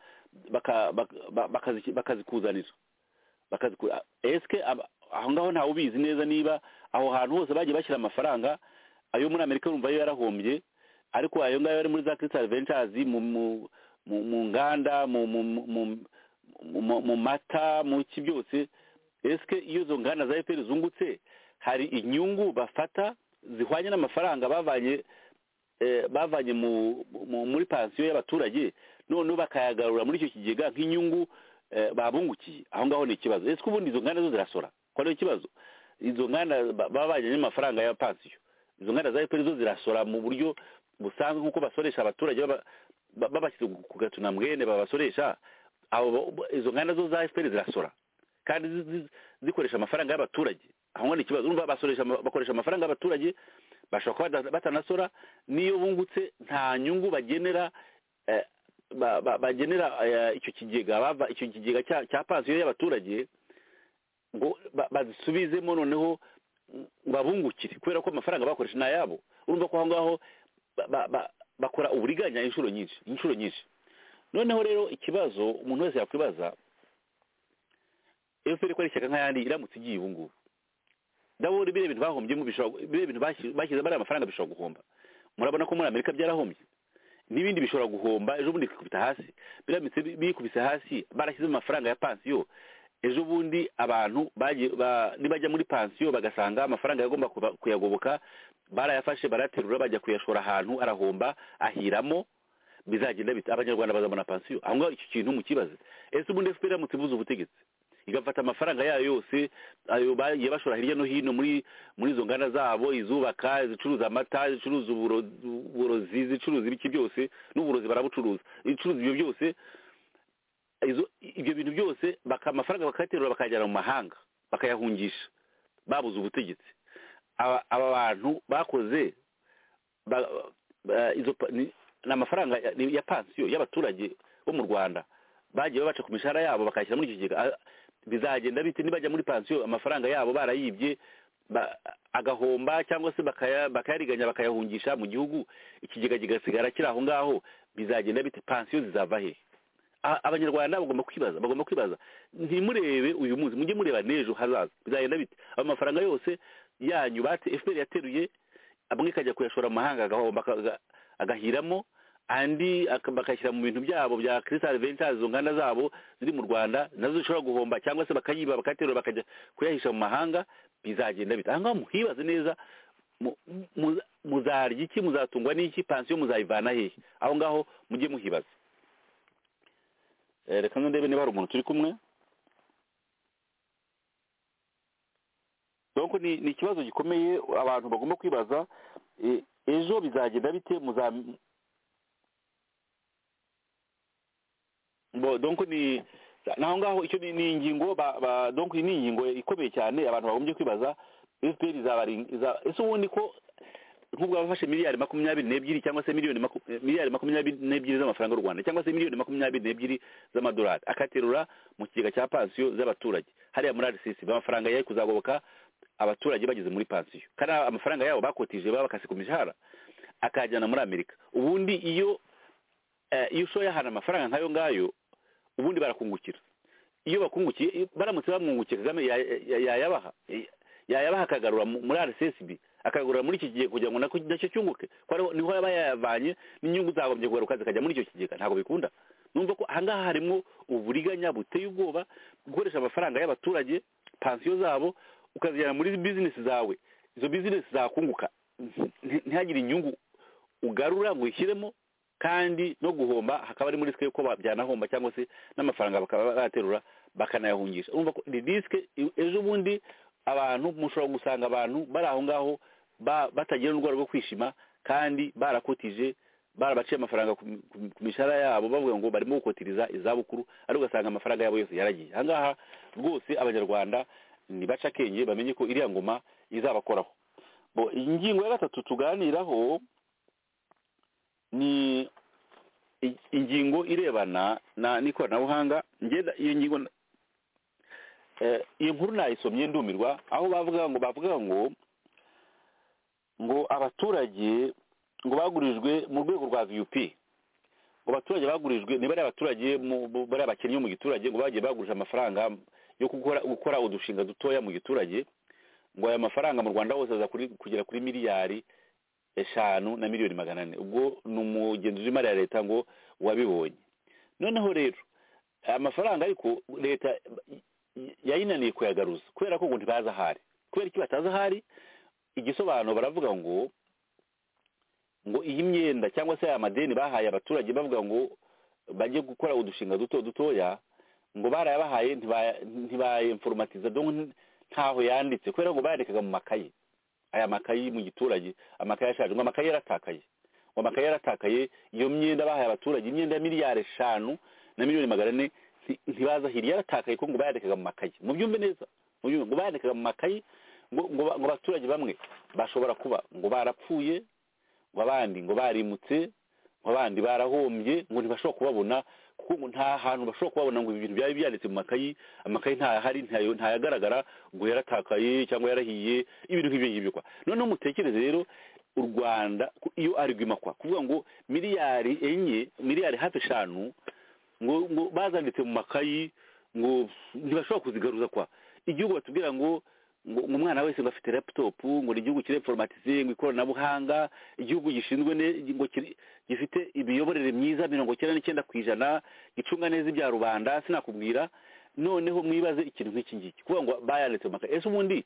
S1: bakazikuzanira. Eske aho ngaho ntawe ubizi neza niba aho hantu hose bagiye bashyira amafaranga ayo muri Amerika urumva yo yarahombye, ariko ayo ngayo ari muri za Crystal Ventures mu nganda mu mata mu ki byose. Eske iyo zo nganda za FPR zungutse hari inyungu bafata zihwanye n'amafaranga bavanye muri pansiyo y'abaturage none bakayagarura muri icyo kigega nk'inyungu babungukiye? Aho ngaho ni ikibazo. Eske ubundi izo nganda zo zirasora ko ari ikibazo? Izo nganda babajyanye amafaranga ya pansiyo, izo nganda za FPR zo zirasora mu buryo busanzwe nk'uko basoresha abaturage babashyize ku gatunamwene babasoresha. Izo nganda zo za FPR zirasora kandi zikoresha amafaranga y'abaturage. Aho ni ikibazo. Urumva bakoresha amafaranga y'abaturage bashobora kuba batanasora, niyo bungutse nta nyungu bagenera icyo kigega cya pansiyo y'abaturage ngo bazisubizemo noneho babungukire kubera ko amafaranga bakoresha n'ayabo. Urumva ko aho ngaho bakora uburiganya inshuro nyinshi. Noneho rero ikibazo umuntu wese yakwibaza, FPR ko ari ishyaka nk'ayandi iramutse igiye ubu ngubu, ndabona biriya bintu bahombyemo biriya bintu bashyize bariya amafaranga bishobora guhomba. Murabona ko muri Amerika byarahombye, n'ibindi bishobora guhomba. Ejo bundi bikubita hasi, biramutse bikubise hasi barashyize amafaranga ya pansiyo, ejo bundi abantu nibajya muri pansiyo bagasanga amafaranga yagomba kuyagoboka barayafashe baraterura bajya kuyashora ahantu arahomba ahiramo, bizagenda bita abanyarwanda bazabona pansiyo? Aho ngaho icyo kintu mukibaze. Ese ubundi FPR iramutse ibuze ubutegetsi igafata amafaranga yayo yose ayo bagiye bashora hirya no hino muri izo nganda zabo, izubaka, zicuruza amata, zicuruza uburozi, zicuruza ibiki byose, n'uburozi barabucuruza, icuruza ibyo byose, ibyo bintu byose amafaranga bakayaterura bakajyana mu mahanga bakayahungisha babuze ubutegetsi. Aba bantu bakoze n'amafaranga ya pansiyo y'abaturage bo mu Rwanda bagiye babaca ku mishahara yabo bakayashyira muri iki kigega. Bizagenda bite nibajya muri pansiyo amafaranga yabo barayibye agahomba, cyangwa se bakayariganya bakayahungisha mu gihugu, ikigega kigasigara kiri aho ngaho? Bizagenda bite? Pansiyo zizava he? Abanyarwanda bagomba kwibaza. Ntimurebe uyu munsi, mujye mureba n'ejo hazaza. Bizagenda bite? Ayo mafaranga yose yanyu FPR yateruye, amwe kajya kuyashora mu mahanga agahomba agahiramo, andi bakashyira mu bintu byabo bya Crystal Ventures, izo nganda zabo ziri mu Rwanda nazo zishobora guhomba, cyangwa se bakayiba bakaterura bakajya kuyahisha mu mahanga. Bizagenda bite? Aha ngaho muhibaze neza, muzarya iki? Muzatungwa n'iki? Pansiyo muzayivana hehe? Aho ngaho mujye muhibaza. Reka ndebe niba hari umuntu turi kumwe. Donc ni ikibazo gikomeye abantu bagomba kwibaza. Ejo bizagenda bite? Donc naho ngaho icyo ni ingingo donc ni ingingo ikomeye cyane abantu bagombye kwibaza. FPR ese ubundi ko nk'ubwo bafashe miliyari 22 cyangwa se miliyari 22 z'amafaranga y'u Rwanda, cyangwa se miliyoni 22 z'amadolari akaterura mu kigega cya pansiyo z'abaturage hariya muri RCC, amafaranga yayo kuzagoboka abaturage bageze muri pansiyo, kandi amafaranga yabo bakotije bakase ku mishahara akajyana muri Amerika. Ubundi iyo ushoye ahantu amafaranga nk'ayo ngayo ubundi barakungukira. Iyo bakungukiye baramutse bamwungukiye Kagame yayabaha akagarura muri RCSB, akagarura muri iki kigega kugira ngo nacyo cyunguke, niho yaba yayavanye n'inyungu zagombye kugaruka zikajya muri icyo kigega. Ntabwo bikunda. Numva ko ahangaha harimo uburiganya buteye ubwoba, gukoresha amafaranga y'abaturage pansiyo zabo ukazijyana muri bizinesi zawe. Izo bizinesi zakunguka ntihagire inyungu ugarura ngo ushyiremo, kandi no guhomba hakaba ari muri riske ko byanahomba, cyangwa se n'amafaranga bakaba baterura bakanayahungisha. Urumva ko ni riske. Ejo bundi abantu mushobora gusanga abantu bari aho ngaho batagira urwara rwo kwishima, kandi barakotije barabaciye amafaranga ku mishahara yabo bavuga ngo barimo gukotiriza izabukuru ariko ugasanga amafaranga yabo yose yaragiye ahangaha rwose abanyarwanda nibaca akenge bamenye ko iriya ngoma izabakoraho. Iyi ngingo ya gatatu tuganiraho ni ingingo irebana n'ikoranabuhanga. iyo ngingo iyo nkuru nayisomye ndumirwa aho bavuga ngo abaturage ngo bagurijwe mu rwego rwa VUP, ngo abaturage bagurijwe niba ari abaturage bari abakennye mu giturage ngo bagiye bagurije amafaranga yo gukora udushinga dutoya mu giturage, ngo aya mafaranga mu Rwanda hose aza kugera kuri miliyari 5 na miliyoni 400. ubwo ni umugenzuzi w'imari ya leta ngo wabibonye. Noneho rero aya mafaranga ariko leta yayinaniye kuyagaruza kubera ko ngo ntibaza ahari. Kubera iki bataza ahari? Igisobanuro baravuga ngo iyi myenda cyangwa se aya madeni bahaye abaturage bavuga ngo bajye gukora udushinga dutoya ngo barayabahaye ntibayinformatiza donc ntaho yanditse kubera ngo bayandikaga mu makayi. Aya makayi mu giturage amakayi ashaje ngo amakayi yaratakaye. Iyo myenda bahaye abaturage imyenda ya miliyari 5 na miliyoni 400 ntibaza hiri yaratakaye ko ngo bayandikaga mu makayi. Mu byumve neza ngo bayandikaga mu makayi ngo abaturage bamwe bashobora kuba ngo barapfuye, ngo abandi ngo barimutse, ngo abandi barahombye, ngo ntibashobora kubabona kuko nta hantu bashobora kubabona ngo ibintu byari byanditse mu makayi. Amakayi ntahari ntayagaragara ngo yaratakaye cyangwa yarahiye, ibintu nk'ibyo ngibyo kwa. Noneho mutekereze rero u Rwanda iyo arigwima kwa kuvuga ngo miliyari hafi 5 ngo bazanditse mu makayi ngo ntibashobora kuzigaruza kwa. Igihugu batubwira ngo umwana wese ngo afite laptop, ngo ni igihugu kiri informatize, ngo ikoranabuhanga, igihugu gishinzwe ngo gifite ibiyoborere myiza 99%, gicunga neza ibya rubanda sinakubwira. Noneho mwibaze ikintu nk'iki ngiki kuvuga ngo bayanditse mu makayi. Ese ubundi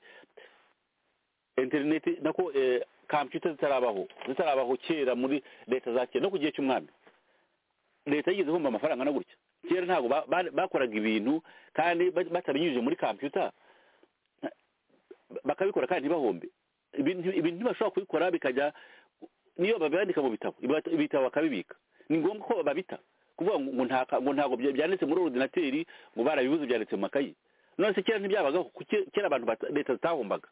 S1: internet nako computer zitarabaho kera muri leta za kera no kugiye cy'umwami leta yigeze homba amafaranga na gutya. Kera ntago bakoraga ibintu kandi batabinyujije muri computer bakabikora kandi ntibahombe. Ibintu ntibashobora kubikora bikajya niyo babandika mu ibitabo bakabibika. Ni ngombwa ko babita kuvuga ngo ntago byanditse muri ordinateri ngo barabibuze byanditse mu makayi. None se kera ntibyabagaho. Kera abantu leta zitahombaga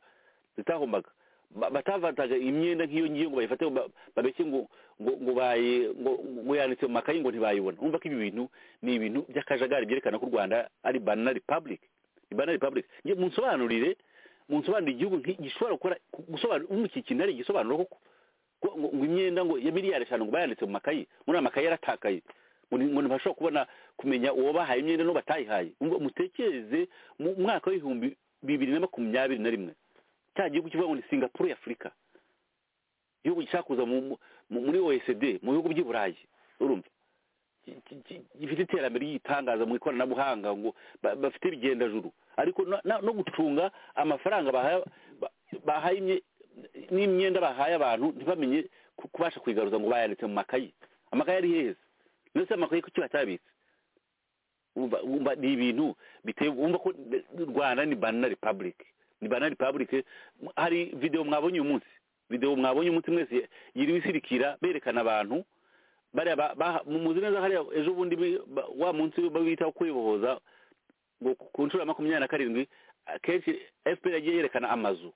S1: batavataga imyenda nk'iyo ngiyo ngo bayifate babeke ngo yanditse mu makayi ngo ntibayibona. Umva ko ibi bintu ni ibintu by'akajagari byerekana ko u Rwanda ari banana republic. Munsobanurire igihugu gishobora gusobanura umukikintu ari igisobanuro koko ngo imyenda ngo ya miliyari 5 ngo bayanditse mu makayi, muri amakayi yaratakaye, ngo ntibashobora kubona kumenya uwo bahaye imyenda no batayihaye. Mutekereze mu mwaka w'ibihumbi 2021 cya gihugu kivuga ngo ni Singapore y'Afrika, igihugu gishakuza muri OECD mu bihugu by'i Burayi, urumva gifite iterambere yitangaza mu ikoranabuhanga, ngo bafite bigendajuru, ariko no gucunga amafaranga bahaye n'imyenda bahaye abantu ntibamenye kubasha kwigaruza ngo bayanditse mu makayi. Amakayi ari heza ndetse amakayi ko kibatabitse. Umva ni ibintu biteye. Umva ko Rwanda ni banana republic. Hari video mwabonye umunsi mwese yiri wisirikira berekana abantu bari muzi neza hari ejo bundi wa munsi babita kwibohoza ngo ku nshuro ya 27 kenshi FPR yagiye yerekana amazu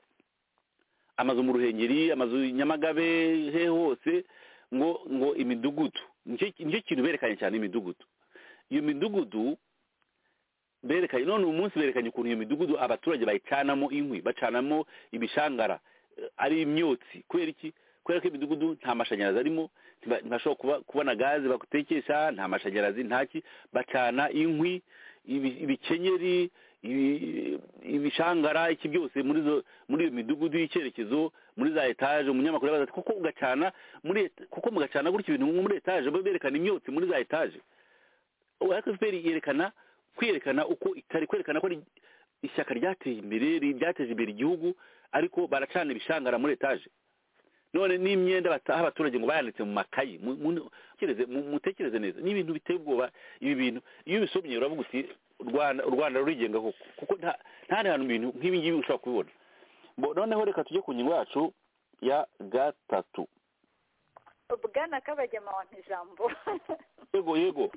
S1: mu Ruhengeri, amazu Nyamagabe, he hose ngo imidugudu. Nicyo kintu berekanye cyane, imidugudu. Iyo midugudu berekanye none umunsi berekanye ukuntu iyo midugudu abaturage bayicanamo inkwi, bacanamo ibishangara ari imyotsi. Kubera iki? Kubera ko imidugudu nta mashanyarazi arimo, ntibashobora kubona gaze bagutekesha, nta mashanyarazi ntaki, bacana inkwi, ibikenyeri, ibishangara, iki byose muri iyo midugudu y'icyerekezo, muri za etaje. Umunyamakuru yabaza kuko ugacana mugacana gutya ibintu muri etaje berekana imyotsi muri za etaje. FPR kwerekana uko itari kwerekana ko ishyaka ryateye imbere igihugu, ariko baracana ibishangara muri etaje. None n'imyenda bataha abaturage ngo bayanditse mu makayi. Mutekereze neza, ni ibintu biteye ubwoba. Ibi bintu iyo bisomye uravuga uti u Rwanda rurigenga kuko nta hantu ibintu nk'ibi ngibi ushobora kubibona. Noneho reka tujye ku ngingo yacu ya gatatu.
S3: Bwana Kabagema wa ijambo.
S1: Yego.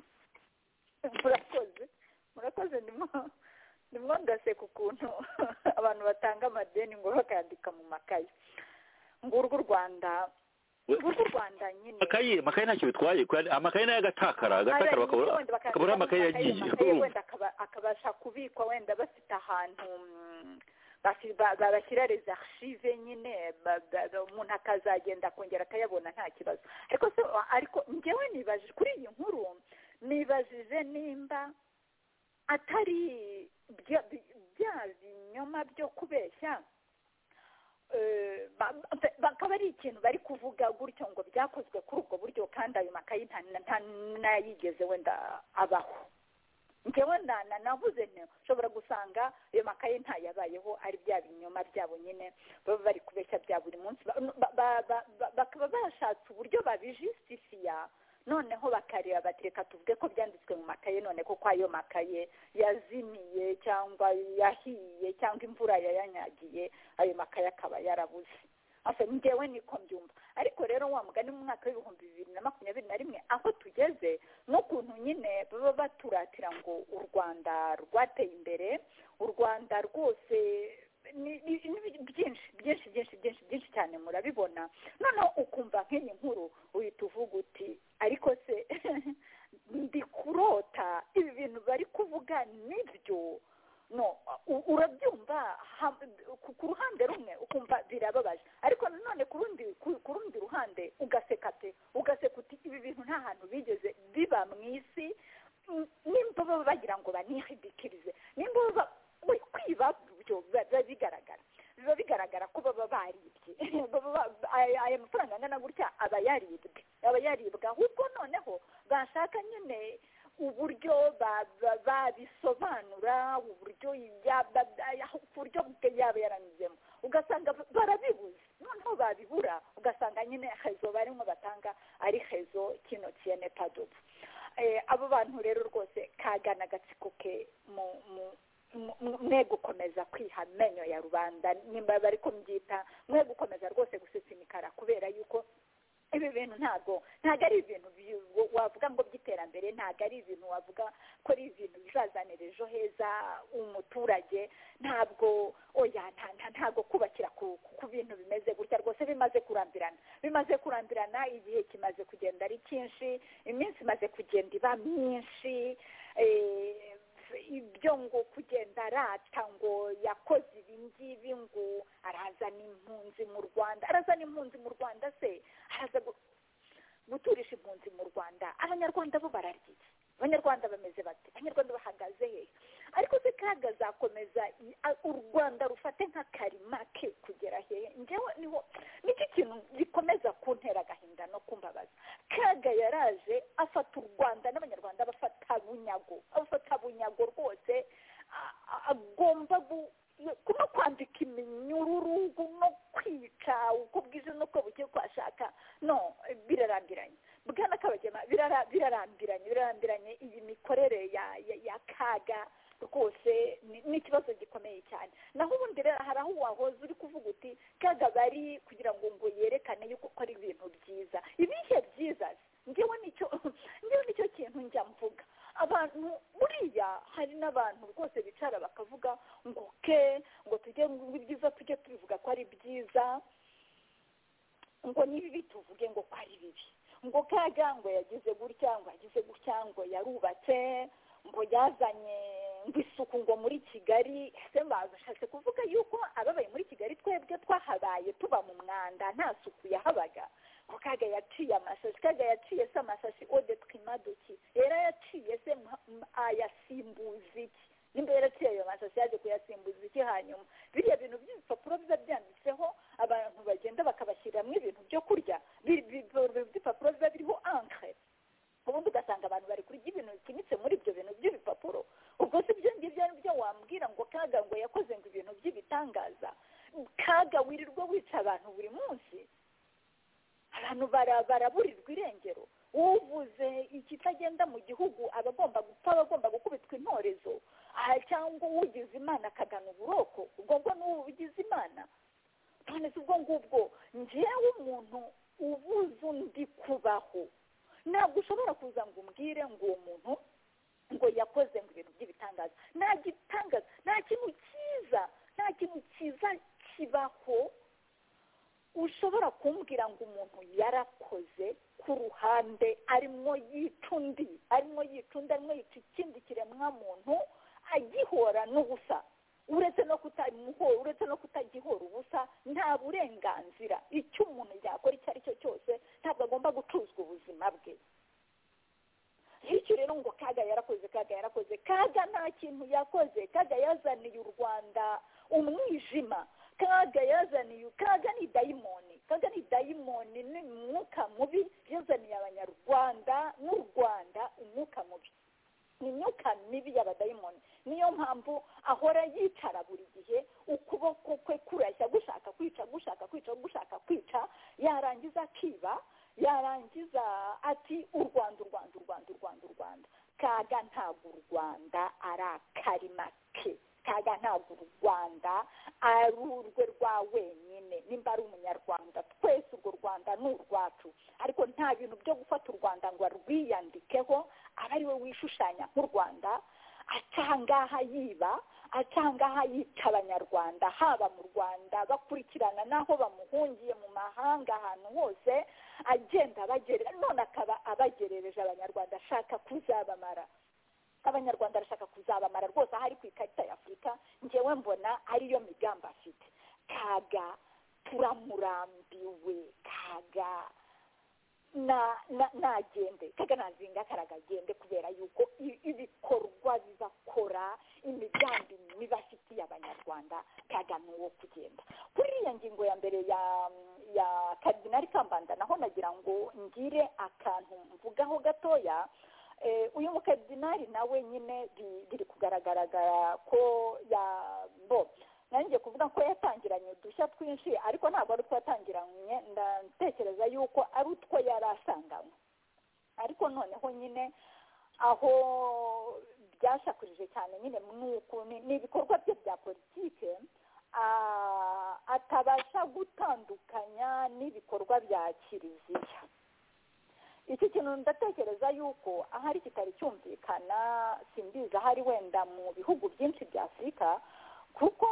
S3: Murakoze ndimo ndaseka ukuntu abantu batanga amadeni ngo bakayandika mu makayi. Ngurwo Rwanda nyine.
S1: Makayi ntacyo bitwaye. Amakayi nayo agatakara bakabura amakayi yagiye.
S3: Wenda akabasha kubikwa wenda bafite ahantu bashyira les archives nyine umuntu akazagenda akongera akayabona nta kibazo. Ariko njyewe nibajije kuri iyi nkuru, nibajije nimba atari bya binyoma byo kubeshya, bakaba ari ikintu bari kuvuga gutyo ngo byakozwe kuri ubwo buryo kandi ayo makayi nta nayigeze wenda abaho. Njyewe navuze nshobora gusanga ayo makayi ntayabayeho, ari bya binyoma byabo nyine baba bari kubeshya bya buri munsi, bakaba bashatse uburyo babijustifia, noneho bakareba batereka tuvuge ko byanditswe mu makaye, none ko ayo makaye yazimiye cyangwa yahiye cyangwa imvura yayanyagiye, ayo makaye akaba yarabuze. Njyewe niko mbyumva. Ariko rero wa mugani mu mwaka w'2021 aho tugeze, n'ukuntu nyine baba baturatira ngo u Rwanda rwateye imbere, u Rwanda rwose ni byinshi cyane murabibona. Noneho ukumva nk'iyi nkuru uhita uvuga uti ariko se ndi kurota ibi bintu bari kuvuga nibyo? No, urabyumva ku ruhande rumwe ukumva birababaje, ariko nanone ku rundi ruhande ugaseka uti ibi bintu nta hantu bigeze biba mu isi. Nimba baba bagira ngo banihidikirize, nimba baba kwiba byo biba bigaragara ko baba baribye aya mafaranga angana gutya aba yaribwa, ahubwo noneho bashaka nyine uburyo babisobanura, uburyo yaba yaranyuzemo, ugasanga barabibuze. Noneho babibura ugasanga nyine hezo barimo batanga ari hezo kino tiene padobo. Abo bantu rero rwose kagana agatsiko ke mwe gukomeza kwiha amenyo ya rubanda, nimba bari kumbyita mwe gukomeza rwose gusetsa imikara, kubera yuko ibi bintu ntago ari ibintu wavuga ngo by'iterambere, ntago ari ibintu wavuga ko ari ibintu bizazanira ejo heza umuturage. Ntabwo ntago kubakira ku bintu bimeze gutya rwose. bimaze kurambirana, igihe kimaze kugenda ari cyinshi, iminsi imaze kugenda iba myinshi, ibyo ngo kugenda arata ngo yakoze ibi ngibi, ngo arazana impunzi mu Rwanda se araza guturisha impunzi mu Rwanda. Abanyarwanda bo bararyiye, abanyarwanda bameze bate, abanyarwanda bahagaze he? Ariko se Kaga azakomeza u Rwanda rufate nk'akarima ke kugera hehe? Njyewe nicyo kintu gikomeza kuntera agahinda no kumbabaza. Kaga yaraje afata u Rwanda n'abanyarwanda bafata bunyago rwose, agomba no kwandika iminyururu no kwica uko bwije n'uko bugiye kwashaka. No, birarambiranye Bwana Kabagema, birarambiranye iyi mikorere ya Kaga rwose ni ikibazo gikomeye cyane. Naho ubundi rero hari aho wahoze uri kuvuga uti Kaga bari kugira ngo yerekane yuko ari ibintu byiza. Ibihe byiza njyewe nicyo kintu njya mvuga. Abantu buriya hari n'abantu rwose bicara bakavuga ngo tujye ngo ibyiza tujye tubivuga ko ari byiza, ngo n'ibibi tuvuge ngo ko ari bibi. Ngo Kaga ngo yagize gutya, ngo yarubatse, ngo yazanye isuku ngo muri Kigali. Ese bashatse kuvuga yuko ababaye muri Kigali twebwe twahabaye tuba mu mwanda, nta suku yahabaga? Ngo Kaga yaciye amasashi, amasashi ode twimaduki yaciye se ayasimbuza iki? Nimba yaraciye ayo masashi yaje kuyasimbuza iki? Hanyuma biriya bintu by'ibipapuro biba byanditseho abantu bagenda bakabashyiramo ibintu byo kurya, ibipapuro biba biriho encre, ubundi ugasanga abantu bari kurya ibintu bikinitse muri ibyo bintu by'ibipapuro. Ubwo si ibyo ngibyo byo wambwira ngo Kaga ngo yakoze ngo ibintu by'ibitangaza? Kaga wirirwa wica abantu buri munsi, abantu baraburirwa irengero. Uvuze ikitagenda mu gihugu aba agomba gupfa, agomba gukubitwa intorezo, cyangwa ugize Imana akagana uburoko. Ubwo n'ubu ugize Imana, none se ubwo ngubwo njyewe umuntu ubuze undi kubaho. Ntabwo ushobora kuza ngo umbwire ngo uwo muntu ngo yakoze ngo ibintu by'ibitangaza. Nta gitangaza, nta kintu cyiza kibaho ushobora kumbwira ngo umuntu yarakoze ku ruhande arimo yica undi, arimo yica ikindi kiremwa muntu agihora n'ubusa, uretse no kutagihora ubusa. Nta burenganzira, icyo umuntu yakora icyo ari cyo cyose ntabwo agomba gucuzwa ubuzima bwe. Icyo rero ngo Kaga yarakoze, Kaga nta kintu yakoze. Kaga yazaniye u Rwanda umwijima. Kaga ni dayimoni, ni umwuka mubi yazaniye abanyarwanda n'u Rwanda umwuka mubi, ni imyuka mibi y'abadayimoni. Niyo mpamvu ahora yicara buri gihe, ukuboko kwe kurashya gushaka kwica, yarangiza akiba, yarangiza ati u Rwanda. Kaga ntabwo u Rwanda ari akarima ke. Kaga ntabwo u Rwanda ari urwe rwa wenyine. Nimba ari umunyarwanda, twese urwo Rwanda ni urwacu, ariko nta bintu byo gufata u Rwanda ngo arwiyandikeho aba ari we wishushanya nk'u Rwanda. Acangaha yiba, acangaha yica abanyarwanda, haba mu Rwanda bakurikirana n'aho bamuhungiye mu mahanga, ahantu hose agenda abagerera, none akaba abagerereje abanyarwanda, ashaka kuzabamara. Abanyarwanda arashaka kuzabamara rwose. Ahari ku ikarita ya Afurika njyewe mbona ariyo migambi afite. Kaga turamurambiwe. Kaga nagende, Kaga nazinga karagagende, kubera yuko ibikorwa bizakora, imigambi mibi afitiye abanyarwanda, Kaga ni uwo kugenda. Kuri iyo ngingo ya mbere ya Karidinali Kambanda naho nagira ngo ngire akantu mvugaho gatoya. Uyu mukadinali nawe nyine biri kugaragara ko nanjye kuvuga ko yatangiranye udushya twinshi, ariko ntabwo ari utwo yatangiranye, ndatekereza yuko ari utwo yari asanganywe. Ariko noneho nyine aho byashakurije cyane nyine ni ibikorwa bye bya politike atabasha gutandukanya n'ibikorwa bya kiliziya. Iki kintu ndatekereza yuko ahari kitari cyumvikana, simbizi ahari wenda mu bihugu byinshi bya Afurika, kuko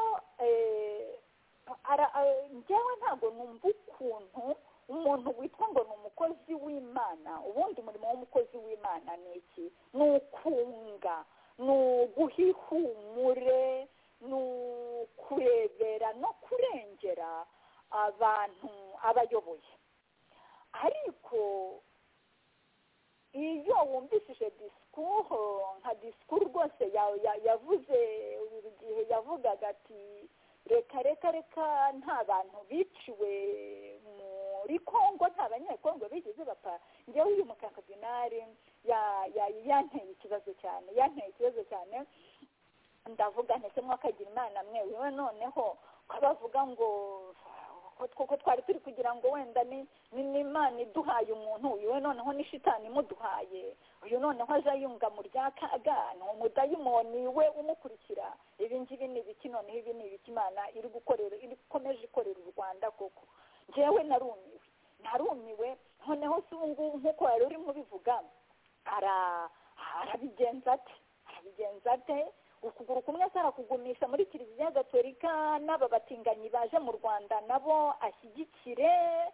S3: njyewe ntabwo numva ukuntu umuntu witwa ngo ni umukozi w'Imana. Ubundi umurimo w'umukozi w'Imana ni iki? Ni ukunga, ni uguha ihumure, ni ukurebera no kurengera abantu abayoboye. Ariko iyo wumvishije disikuru nka disikuru rwose yavuze igihe yavugaga ati reka nta bantu biciwe muri Kongo, nta banyekongo bigeze bapfa. Njyewe uyu mukakadinari yanteye ikibazo cyane. Ndavuga ntese mwakagira Imana mwewe, noneho bavuga ngo kuko twari turi kugira ngo wenda ni Imana iduhaye umuntu, uyu noneho ni shitani imuduhaye, uyu noneho aza yunga mu rya Kaga, ni umudayimoni we umukurikira. Ibi ngibi ni ibiki? Noneho ibi ni ibiki Imana ikomeje ikorera u Rwanda? Koko njyewe narumiwe. Noneho si ubu ngubu nk'uko wari urimo ubivuga, arabigenza ate? Ukuguru kumwe arakugumisha muri Kiliziya Gatolika, n'aba batinganyi baje mu Rwanda nabo ashyigikire,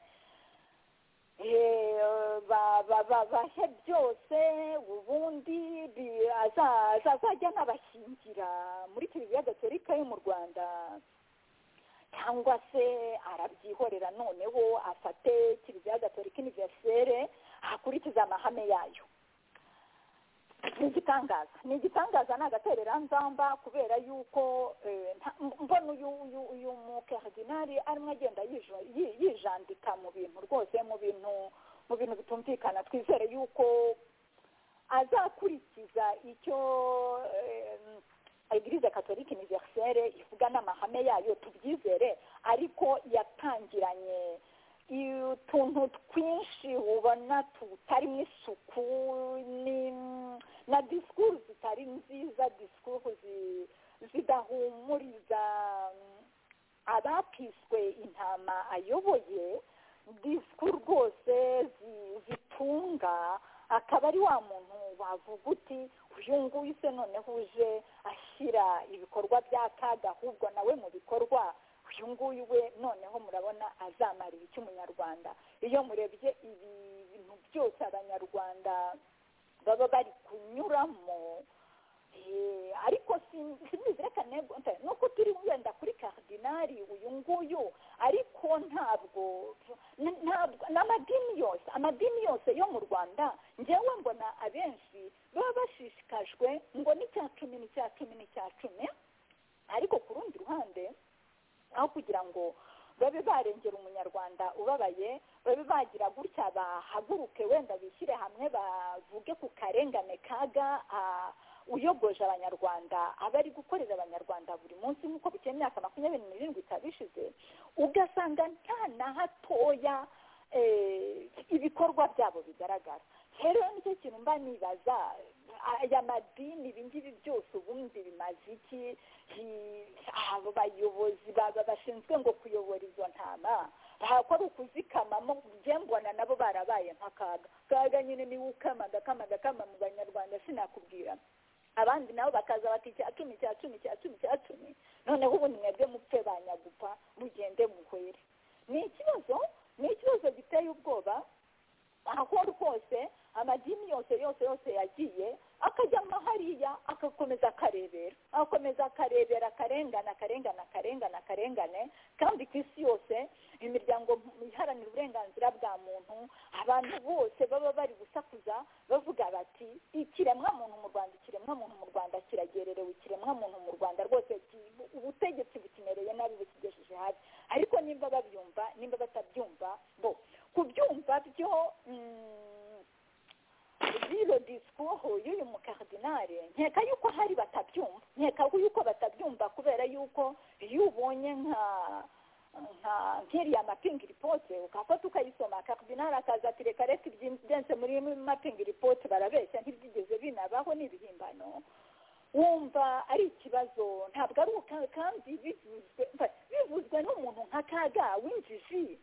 S3: bahe byose, ubundi azajya n'abashyingira muri Kiliziya Gatolika yo mu Rwanda, cyangwa se arabyihorera noneho afate Kiliziya Gatolika universelle akurikiza amahame yayo. Ni igitangaza n'agatereranzamba, kubera yuko mbona uyu mukardinali arimo agenda yijandika mu bintu rwose, mu bintu bitumvikana. Twizere yuko azakurikiza icyo Eglise Catholique Universelle ivuga n'amahame yayo, tubyizere. Ariko yatangiranye utuntu twinshi ubona tutarimo isuku, na disikuru zitari nziza, disikuru zidahumuriza abapiswe intama ayoboye, disikuru rwose zitunga, akaba ari wa muntu wavuga uti uyu nguyu se noneho uje ashyira ibikorwa bya kaga ahubwo nawe mu bikorwa, uyu nguyu we noneho murabona azamarira iki umunyarwanda. iyo murebye ibi bintu byose abanyarwanda baba bari kunyuramo, ariko sinizirikane nuko turi wenda kuri karidinari uyu nguyu, ariko ntabwo amadini yose yo mu Rwanda njyewe mbona abenshi baba bashishikajwe ngo n'icya cumi, ariko ku rundi ruhande aho kugira ngo babe barengera umunyarwanda ubabaye, babe bagira gutya bahaguruke wenda bishyire hamwe bavuge ku karengane kaga uyogoje abanyarwanda aba ari gukorera abanyarwanda buri munsi nk'uko bukeye imyaka 27 itabishize, ugasanga nta na hatoya ibikorwa byabo bigaragara. Rero nicyo kintu mba nibaza, aya madini ibingibi byose ubundi bimaze iki? abo bayobozi bashinzwe ngo kuyobora izo ntama ko ari ukuzikamamo, njye mbona nabo barabaye nk'akaga nyine niwe ukamaga mu banyarwanda sinakubwira. Abandi nabo bakaza bati cya cumi, noneho ubu mwebwe mupfe banyagupa mugende muhwere. Ni ikibazo giteye ubwoba, aho rwose amadini yose yagiye akajyamo hariya agakomeza akarebera akarengane, kandi ku isi yose imiryango iharanira uburenganzira bwa muntu, abantu bose baba bari gusakuza bavuga bati ikiremwamuntu mu Rwanda kiragererewe, ikiremwamuntu mu Rwanda rwose ubutegetsi bukimereye nabi bukigejeje habi. Ariko nimba babyumva nimba batabyumva, kubyumva byo zero discours y'uyu mukardinale nkeka yuko hari batabyumva kubera yuko iyo ubonye nk'iriya mapping report ukafata ukayisoma, kardinale akaza ati reka ibyigenze muri mapping report barabeshya ntibyigeze binabaho n'ibihimbano, wumva ari ikibazo. Ntabwo ari kandi bivuzwe n'umuntu nka kaga w'injiji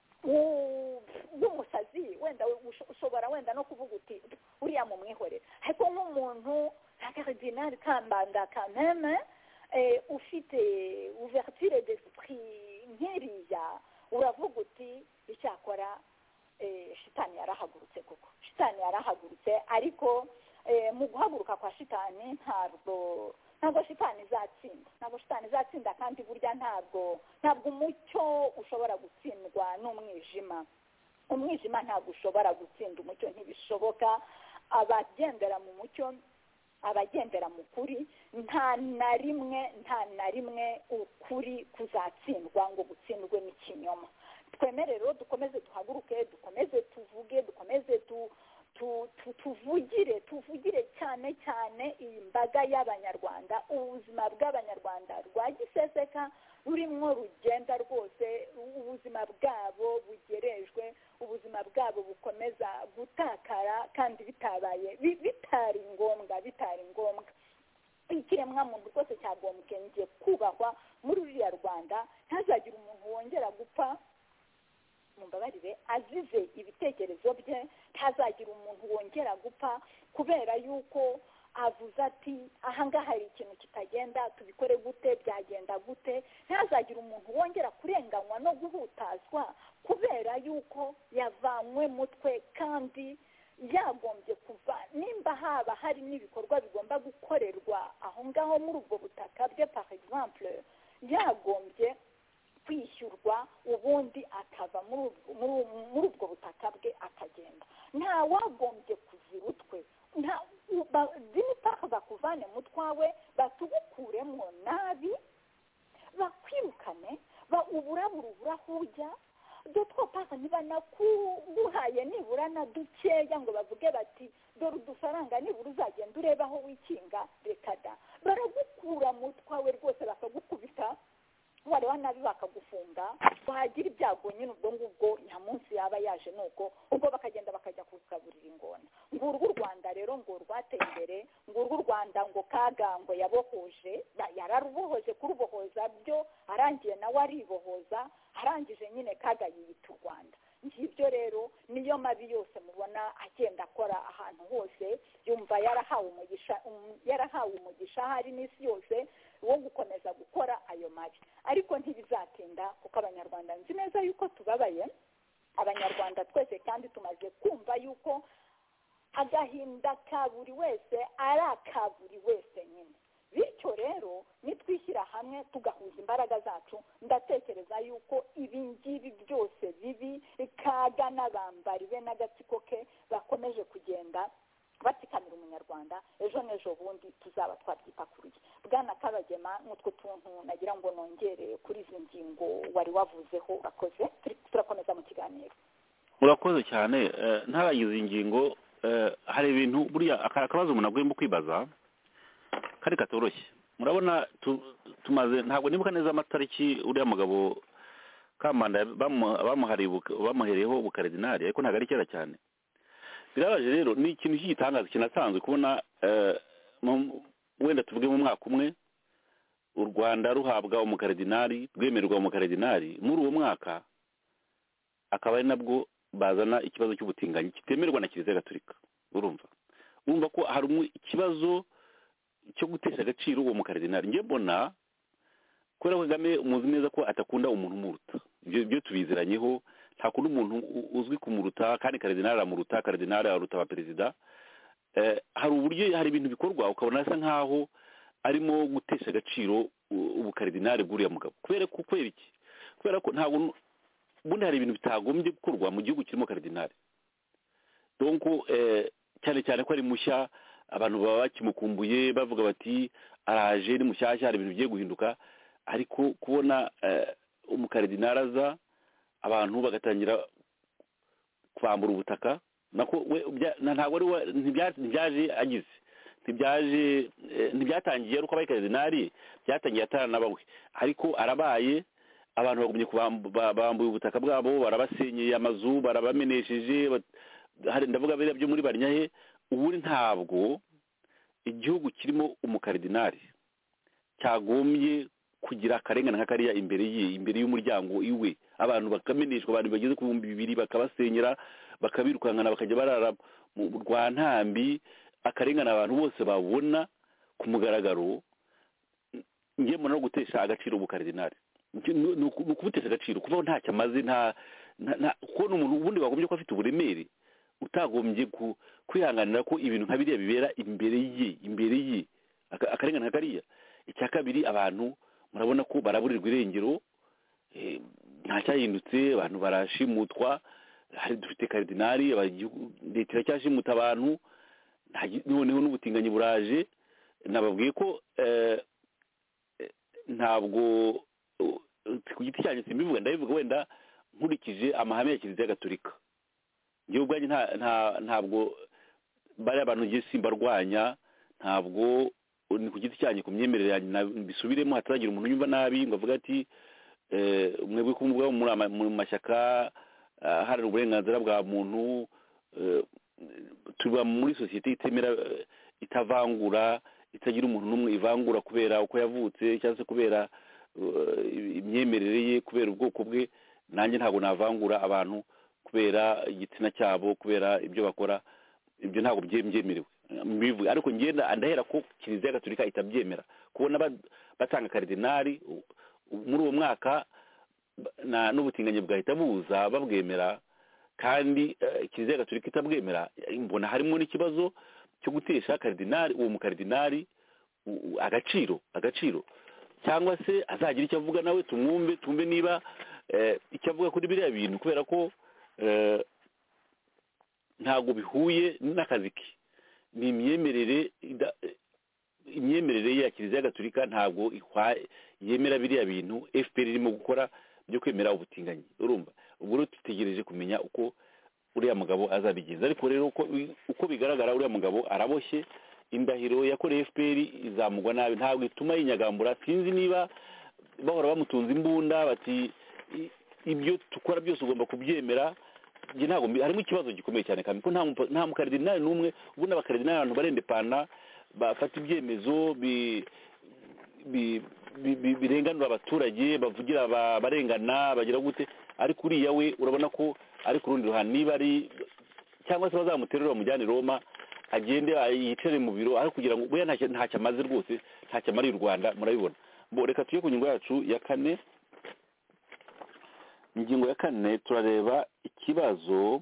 S3: w'umusazi, wenda ushobora wenda no kuvuga uti uriya mu mwihorere, ariko nk'umuntu nka Cardinal Kambanda kameme ufite ouverture d'esprit nk'iriya, uravuga uti icyakora shitani yarahagurutse koko, ariko mu guhaguruka kwa shitani ntabwo shitani izatsinda, kandi burya ntabwo umucyo ushobora gutsindwa n'umwijima. Umwijima ntabwo ushobora gutsinda umucyo, ntibishoboka. Abagendera mu mucyo, abagendera mu kuri, nta na rimwe ukuri kuzatsindwa ngo gutsindwe n'ikinyoma. Twemere rero dukomeze duhaguruke, dukomeze tuvuge, dukomeze tuvugire cyane iyi mbaga y'abanyarwanda. Ubuzima bw'abanyarwanda rwa giseseka rurimo rugenda rwose, ubuzima bwabo bugerejwe, ubuzima bwabo bukomeza gutakara kandi bitari ngombwa. Ikiremwamuntu rwose cyagombye kubahwa muri ruriya Rwanda. Ntazagire umuntu wongera gupfa, mumbabarire, azize ibitekerezo bye. Ntazagira umuntu wongera gupfa kubera yuko avuze ati ahangaha hari ikintu kitagenda, tubikore gute, byagenda gute. Ntazagira umuntu wongera kurenganywa no guhutazwa kubera yuko yavanywe mutwe, kandi yagombye kuva. Nimba haba hari n'ibikorwa bigomba gukorerwa aho ngaho muri ubwo butaka bwe, par exemple, yagombye kwishyurwa, ubundi akava muri ubwo butaka bwe akagenda. Nta wagombye kuzira utwe, bakuvane mu twawe, batugukuremo nabi, bakwirukane, uburabura aho ujya, dutwopaka ntibanakuguhaye nibura na dukeya ngo bavuge bati dore udufaranga nibura uzagenda ureba aho wikinga, reka da. Baragukura mu twawe rwose bakagukubita, wareba nabi bakagufunga, wagira ibyago nyine ubwo ngubwo nyamunsi yaba yaje nuko ubwo bakagenda bakajya kugaburira ingona. Ngurwo u Rwanda rero ngo rwateye imbere, ngurwo u Rwanda ngo kaga ngo yabohoje, yararubohoje, kurubohoza byo arangiye nawe aribohoza, arangije nyine kaga yiyita u Rwanda. ngibyo rero niyo mabi yose mubona agenda akora ahantu hose yumva yarahawe umugisha hari n'isi yose wo gukomeza gukora ayo mabi ariko ntibizatinda kuko abanyarwanda nzi neza yuko tubabaye abanyarwanda twese kandi tumaze kumva yuko agahinda ka buri wese ari aka buri wese nyine bityo rero nitwishyira hamwe tugahuza imbaraga zacu ndatekereza yuko ibi ngibi byose bibi kaga n'abambari be n'agatsiko ke bakomeje kugenda batikamira umunyarwanda ejo n'ejo bundi tuzaba twabyipakuruye bwana Kabagema n'utwo tuntu nagira ngo nongere kuri izi ngingo wari wavuzeho urakoze turakomeza mu kiganiro.
S1: urakoze cyane ntaragize ingingo hari ibintu buriya akabazo umuntu agomba kwibaza kari katoroshye murabona tumaze ntabwo nibuka neza amatariki uriya mugabo Kamanda bamuhereyeho ubukaridinari ariko ntabwo ari kera cyane birabaje rero ni ikintu cy'igitangaza kinasanzwe kubona wenda tuvuge mu mwaka umwe u Rwanda ruhabwa umukaridinari rwemererwa umukaridinari muri uwo mwaka akaba ari nabwo bazana ikibazo cy'ubutinganyi kitemerwa na Kiliziya Gatolika urumva ko hari ikibazo cyo gutesha agaciro uwo mukaridinari njye mbona kubera Kagame muzi neza ko atakunda umuntu umuruta ibyo tubiziranyeho nta kundi umuntu uzwi kumuruta kandi karidinari aramuruta karidinari aruta abaperezida hari uburyo hari ibintu bikorwa ukabona asa nkaho arimo gutesha agaciro ubukaridinari bw'uriya mugabo kubera iki kubera ko ntabwo ubundi hari ibintu bitagombye gukorwa mu gihugu kirimo karidinari donc cyane cyane ko ari mushya abantu baba bakimukumbuye bavuga bati araje ni mushyashya hari ibintu bigiye guhinduka ariko kubona umukaridinari aza abantu bagatangira kwambura ubutaka nako ntabwo ari ntibyaje agize ntibyatangiye ari uko abaye karidinari byatangiye ataranabawe ariko arabaye abantu bagumye bambuye ubutaka bwabo barabasenyeye amazu barabamenesheje ndavuga biriya byo muri Barnyahe ubundi ntabwo igihugu kirimo umukaridinari cyagombye kugira akarengane nk'akariya imbere y'umuryango iwe abantu bakameneshwa abantu bageze ku 2,000 bakabasenyera bakabirukankana bakajya barara mu Rwantambi akarengane abantu bose babona ku mugaragaro ngiye no gutesha agaciro ubukaridinari ni ukubutesha agaciro kuvaho ntacyo amaze kubona umuntu ubundi wagombye ko afite uburemere utagombye kwihanganira ko ibintu nka biriya bibera imbere ye akarengane nka kariya icya kabiri abantu murabona ko baraburirwa irengero nta cyahindutse abantu barashimutwa dufite karidinari leta iracyashimuta abantu noneho n'ubutinganyi buraje nababwiye ko ntabwo ku giti cyanjye simbivuga ndabivuga wenda nkurikije amahame ya Kiliziya Gatolika njyewe ubwanjye ntabwo bari abantu ngiye simbarwanya ntabwo ni ku giti cyanjye ku myemerere yanjye bisubiremo hataragira umuntu yumva nabi ngo avuga ati mwebwe kumvuga mu mashyaka hari uburenganzira bwa muntu tuba muri sosiyete itemera itavangura itagira umuntu n'umwe ivangura kubera uko yavutse cyangwa se kubera imyemerere ye kubera ubwoko bwe nanjye ntabwo navangura abantu kubera igitsina cyabo kubera ibyo bakora ibyo ntabwo byemerewe ariko ngenda ndahera ko Kiliziya Gatolika itabyemera kubona batanga karidinari muri uwo mwaka n'ubutinganyi bwahita buza babwemera kandi Kiliziya Gatolika itabwemera mbona harimo n'ikibazo cyo gutesha karidinari uwo mukaridinari agaciro cyangwa se azagira icyo avuga nawe tumve niba icyo avuga kuri biriya bintu kubera ko ntabwo bihuye n'akazi ke ni imyemerere ya Kiliziya Gatolika ntabwo yemera biriya bintu FPR irimo gukora byo kwemera ubutinganyi urumva ubwo dutegereje kumenya uko uriya mugabo azabigenza ariko rero uko bigaragara uriya mugabo araboshye indahiro yakoreye FPR izamugwa nabi ntabwo ituma yinyagambura sinzi niba bahora bamutunze imbunda bati ibyo tukora byose ugomba kubyemera ntabwo harimo ikibazo gikomeye cyane kandi ko nta mukaridinari n'umwe ubundi abakaridinari abantu barendepana bafata ibyemezo birenganura abaturage bavugira barengana bagira gute ariko uriya we urabona ko ariko urundi ruhande niba ari cyangwa se bazamuterura bamujyane Roma agende yicare mu biro aho kugira ngo we ntacyo amaze rwose ntacyo amariye u Rwanda murabibona. Reka tujye ku ngingo yacu ya kane. Ingingo ya kane turareba ikibazo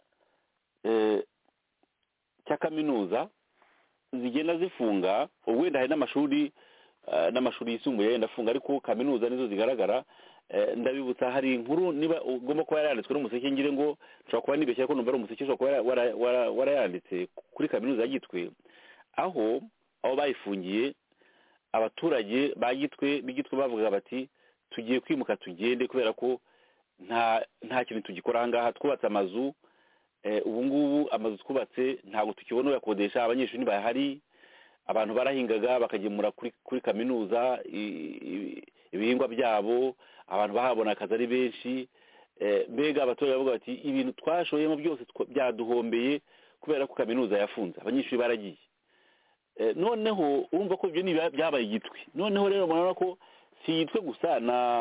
S1: cya kaminuza zigenda zifunga, wenda hari n'amashuri yisumbuye yenda afunga, ariko kaminuza nizo zigaragara. Ndabibutsa hari inkuru niba ugomba kuba yaranditswe n'Umuseke, ngire ngo nshobora kuba nibeshya ko numva ari Umuseke ushobora kuba warayanditse kuri kaminuza ya Gitwe, aho bayifungiye abaturage b'Igitwe bavuga bati tugiye kwimuka tugende kubera ko nta kintu tugikora aha ngaha, twubatse amazu, ubu ngubu amazu twubatse ntabwo tukibona uyakodesha, abanyeshuri ntibahari, abantu barahingaga bakagemura kuri kaminuza ibihingwa byabo, abantu bahabona akazi ari benshi, mbega abaturage bavuga bati ibintu twashoyemo byose byaduhombeye kubera ko kaminuza yafunze, abanyeshuri baragiye. Noneho urumva ko ibyo byabaye Gitwe. Noneho rero murabona ko si Gitwe gusa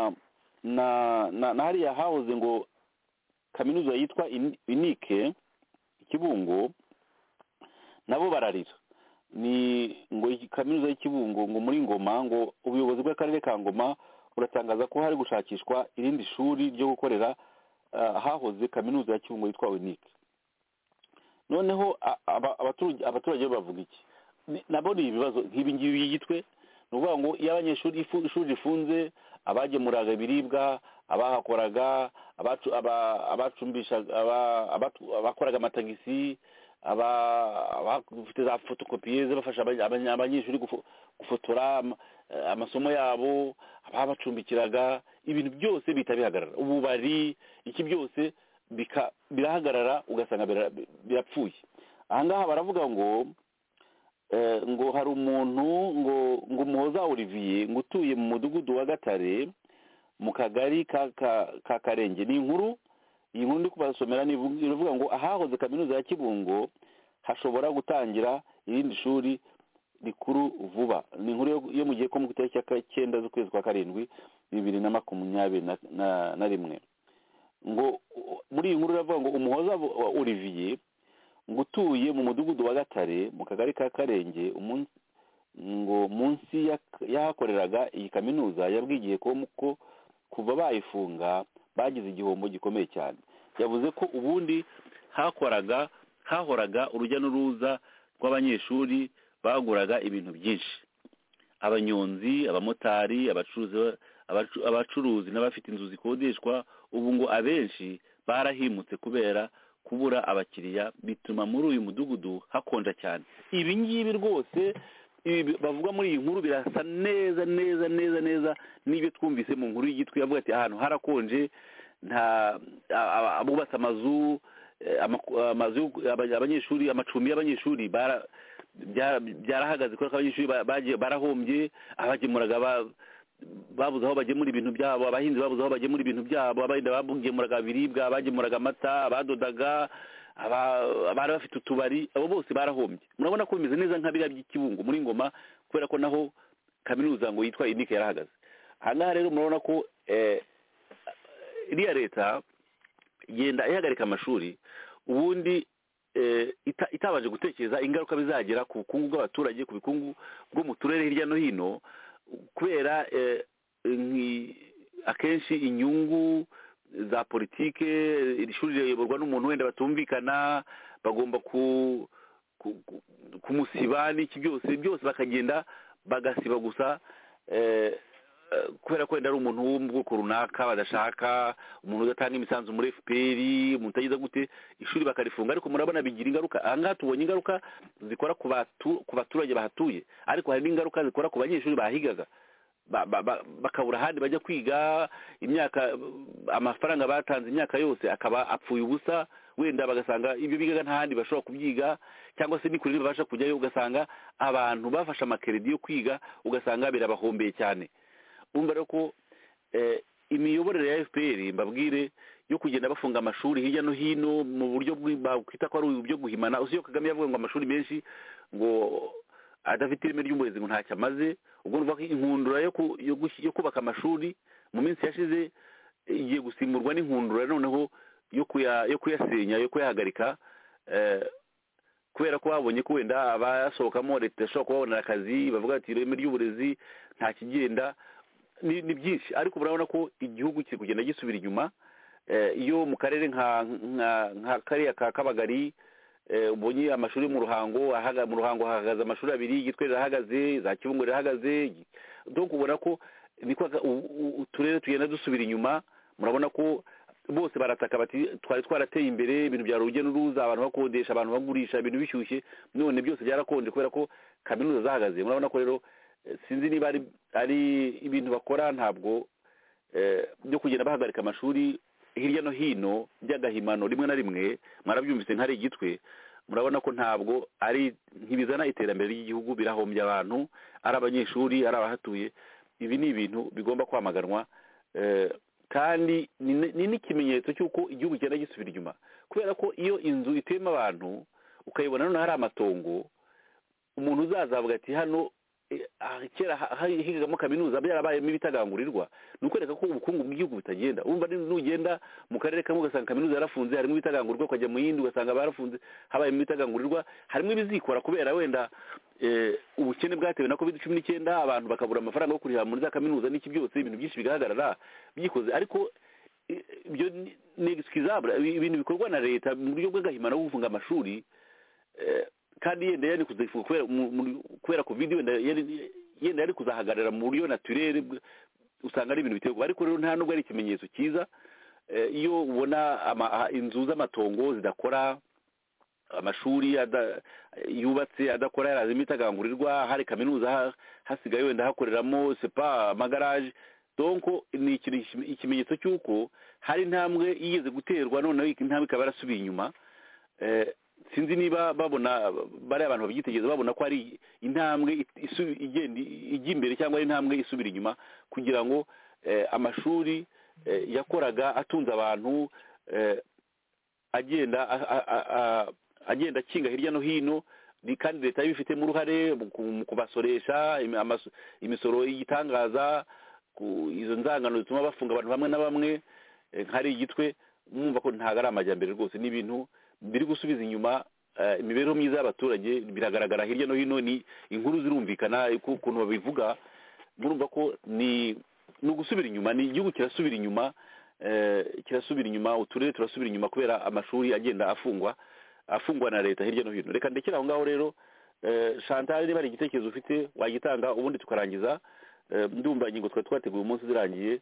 S1: na hariya hahoze ngo kaminuza yitwa Unike Kibungo nabo bararira. Ni ngo kaminuza y'Ikibungo ngo muri Ngoma, ngo ubuyobozi bw'akarere ka Ngoma buratangaza ko hari gushakishwa irindi shuri ryo gukorera hahoze kaminuza ya Kibungo yitwa Unike. Noneho abaturage bavuga iki? Nabo ni ibibazo nk'ibi ngibi y'Igitwe, ni ukuvuga ngo iyo abanyeshuri ishuri rifunze, abagemuraga ibiribwa, abahakoraga, abacumbishaga, abakoraga amatagisi, abafite za fotokopiyeze bafasha abanyeshuri gufotora amasomo yabo, ababacumbikiraga, ibintu byose bihita bihagarara. Ububari iki byose birahagarara, ugasanga birapfuye. Aha ngaha baravuga ngo hari umuntu ngo Umuhoza Olivier ngo utuye mu mudugudu wa Gatare mu kagari ka Karenge. Ni inkuru, iyi nkuru ndi kubasomera, iravuga ngo ahahoze kaminuza ya Kibungo hashobora gutangira irindi shuri rikuru vuba. Ni inkuru yo mu gihe ko mu itariki ya 9 z'ukwezi kwa 7 2021. Ngo muri iyi nkuru iravuga ngo Umuhoza Olivier ngo utuye mu mudugudu wa Gatare mu kagari ka Karenge ngo munsi yahakoreraga iyi kaminuza yabwigiye ko kuva bayifunga bagize igihombo gikomeye cyane. Yavuze ko ubundi hahoraga urujya n'uruza rw'abanyeshuri baguraga ibintu byinshi, abanyonzi, abamotari, abacuruzi n'abafite inzu zikodeshwa. Ubu ngo abenshi barahimutse kubera kubura abakiriya, bituma muri uyu mudugudu hakonja cyane. Ibi ngibi rwose bavuga muri iyi nkuru birasa neza n'ibyo twumvise mu nkuru y'Igitwe, yavuga ati ahantu harakonje, abubatse amazu, abanyeshuri, amacumbi y'abanyeshuri byarahagaze kubera ko abanyeshuri barahombye, abagemuraga babuze aho bagemura ibintu byabo, abahinzi babuze aho bagemura ibintu byabo, abandi bagemuraga ibiribwa, abagemuraga amata, abadodaga, abari bafite utubari, abo bose barahombye. Murabona ko bimeze neza nka biriya by'Ikibungo muri Ngoma, kubera ko naho kaminuza ngo yitwa Unike yarahagaze. Aha ngaha rero murabona ko iriya leta igenda ihagarika amashuri, ubundi itabaje gutekereza ingaruka bizagira ku bukungu bw'abaturage, ku bukungu bwo mu turere hirya no hino, kubera akenshi inyungu za politike. Iri shuri riyoborwa n'umuntu wenda batumvikana, bagomba kumusiba n'iki byose bakagenda bagasiba gusa kubera ko wenda ari umuntu wo mu bwoko runaka badashaka, umuntu udatanga imisanzu muri FPR, umuntu utagize gute, ishuri bakarifunga. Ariko murabona bigira ingaruka. Aha ngaha tubonye ingaruka zikora ku baturage bahatuye, ariko hari n'ingaruka zikora ku banyeshuri bahigaga, bakabura ahandi bajya kwiga, amafaranga batanze imyaka yose akaba apfuye ubusa, wenda bagasanga ibyo bigaga nta handi bashobora kubyiga, cyangwa se n'ikuri babasha kujyayo, ugasanga abantu bafashe amakeredi yo kwiga, ugasanga birabahombeye cyane. Urumva rero ko imiyoborere ya FPR mbabwire yo kugenda bafunga amashuri hirya no hino mu buryo bakwita ko ari uburyo guhimana. Usiyo Kagame yavuga ngo amashuri menshi ngo adafite ireme ry'uburezi ngo ntacyo amaze. Ubwo nuvuga ko inkundura yo kubaka amashuri mu minsi yashize igiye gusimburwa n'inkundura noneho yo kuyasenya yo kuyahagarika kubera ko babonye ko wenda abasohokamo leta ishobora kubabonera akazi bavuga ati ireme ry'uburezi nta kigenda ni byinshi ariko murabona ko igihugu kiri kugenda gisubira inyuma iyo mu karere nka kariya ka Kabagari ubonye amashuri mu Ruhango hahagaze amashuri abiri Gitwe rirahagaze za Kibungo rirahagaze donc ubona ko niko uturere tugenda dusubira inyuma murabona ko bose barataka bati twari twarateye imbere ibintu bya rujya n'uruza abantu bakodesha abantu bagurisha ibintu bishyushye none byose byarakonje kubera ko kaminuza zahagaze murabona ko rero sinzi niba ari ibintu bakora ntabwo byo kugenda bahagarika amashuri hirya no hino by'agahimano rimwe na rimwe mwarabyumvise nk'ari Igitwe murabona ko ntabwo ari ntibizana iterambere ry'igihugu birahombya abantu ari abanyeshuri ari abahatuye ibi ni ibintu bigomba kwamaganwa kandi ni n'ikimenyetso cy'uko igihugu kigenda gisubira inyuma kubera ko iyo inzu itema abantu ukayibona none hari amatongo umuntu uzazavuga ati hano kera higamo kaminuza byarabayemo ibitagangurirwa ni ukwereka ko ubukungu bw'igihugu butagenda urumva nugenda mu karere kamwe ugasanga kaminuza yarafunze harimo ibitagangurirwa ukajya mu yindi ugasanga barafunze habayemo ibitagangurirwa harimo ibizikora kubera wenda ubukene bwatewe na COVID-19 abantu bakabura amafaranga yo kurira muri za kaminuza n'iki byose ibintu byinshi bigahagarara byikoze ariko ibyo ni excusable ibintu bikorwa na leta mu buryo bw'agahimano gufunga amashuri kandi yenda yari kuzifuka kubera covid wenda yari kuzahagarara mu buryo naturel usanga ari ibintu bitego ariko rero nta nubwo ari ikimenyetso cyiza iyo ubona inzu z'amatongo zidakora amashuri yubatse adakora yarazimo itagangurirwa hari kaminuza hasigaye wenda hakoreramo sepa amagaraje donc ni ikimenyetso cy'uko hari intambwe yigeze guterwa noneho intambwe ikaba yarasubiye inyuma sinzi niba babona bari abantu babyitegereza babona ko ari intambwe igenda ijya imbere cyangwa ari intambwe isubira inyuma kugira ngo amashuri yakoraga atunze abantu agenda akinga hirya no hino kandi leta ibifitemo uruhare mu kubasoresha imisoro y'igitangaza izo nzangano zituma bafunga abantu bamwe na bamwe nk'ari Igitwe mwumva ko ntabwo ari amajyambere rwose ni ibintu biri gusubiza inyuma imibereho myiza y'abaturage biragaragara hirya no hino ni inkuru zirumvikana ukuntu babivuga murumva ko ni ugusubira inyuma ni igihugu kirasubira inyuma uturere turasubira inyuma kubera amashuri agenda afungwa na leta hirya no hino reka ndekera aho ngaho rero Chantal niba ari igitekerezo ufite wagitanga ubundi tukarangiza ndumva ingingo twari twateguye umunsi zirangiye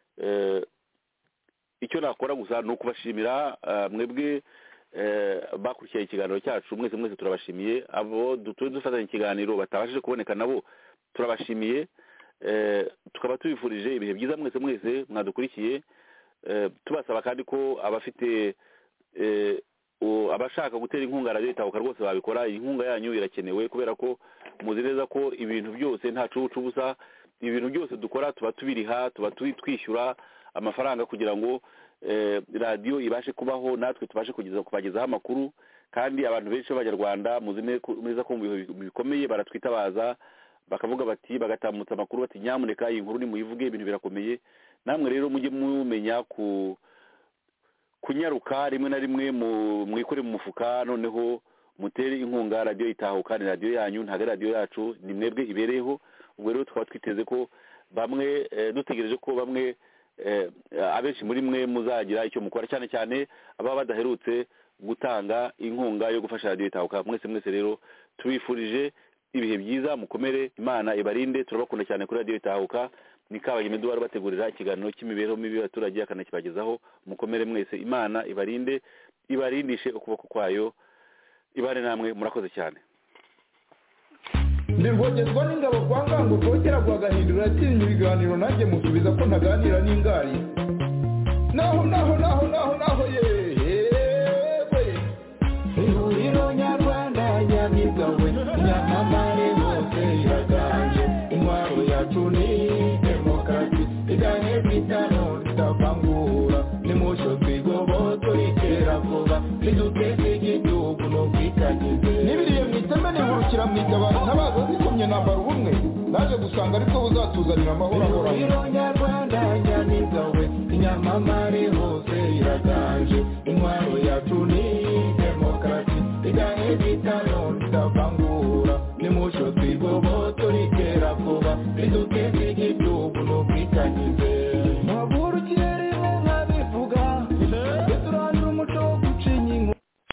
S1: icyo nakora gusa ni ukubashimira mwebwe bakurikiye ikiganiro cyacu mwese turabashimiye abo dutuye dufatanya ikiganiro batabashije kuboneka nabo turabashimiye tukaba tubifurije ibihe byiza mwese mwadukurikiye tubasaba kandi ko abafite abashaka gutera inkunga radiyo itahuka rwose babikora inkunga yanyu irakenewe kubera ko muzi neza ko ibintu byose nta cubuca ubusa ibintu byose dukora tuba tubiriha tuba twishyura amafaranga kugira ngo radiyo ibashe kubaho natwe tubashe kubagezaho amakuru kandi abantu benshi b'abanyarwanda muzi neza ko mu bihe bikomeye baratwitabaza bakavuga bati bagatambutsa amakuru bati nyamuneka iyi nkuru nimuyivuge ibintu birakomeye namwe rero mujye mumenya kunyaruka rimwe na rimwe mwikore mu mufuka noneho mutere inkunga radiyo itahuka ni radiyo yanyu ntabwo ari radiyo yacu ni mwebwe ibereyeho ubwo rero tukaba twiteze ko bamwe dutegereje ko bamwe abenshi muri mwe muzagira icyo mukora cyane cyane ababa badaherutse gutanga inkunga yo gufasha radiyo itahuka mwese rero tubifurije ibihe byiza mukomere imana ibarinde turabakunda cyane kuri radiyo itahuka ni Kabagema Eduard bategurira ikiganiro cy'imibereho mibi y'abaturage akanakibagezaho mukomere mwese imana ibarindishe ukuboko kwayo ibane namwe murakoze cyane
S2: nirwogezwa n'ingabo kwa ngango rwogera rwagahindura atinya ibiganiro nanjye musubiza ko ntaganira n'ingari naho yewe ihuriro nyarwanda nyamigawe nyamamare hose iraganje intwaro yacu ni demokarasi iganye bitano ritavangura nimusho twigoboto ritera vuba riduteze igihugu no kwitagize nibiriye mwiteme nihurukira mwitabara ntabaza zikomye nambara ubumwe naje gusanga ariko buzatuzanira amahoro ahoraho ihuriro nyarwanda nyamigawe inyamamare hose iraganje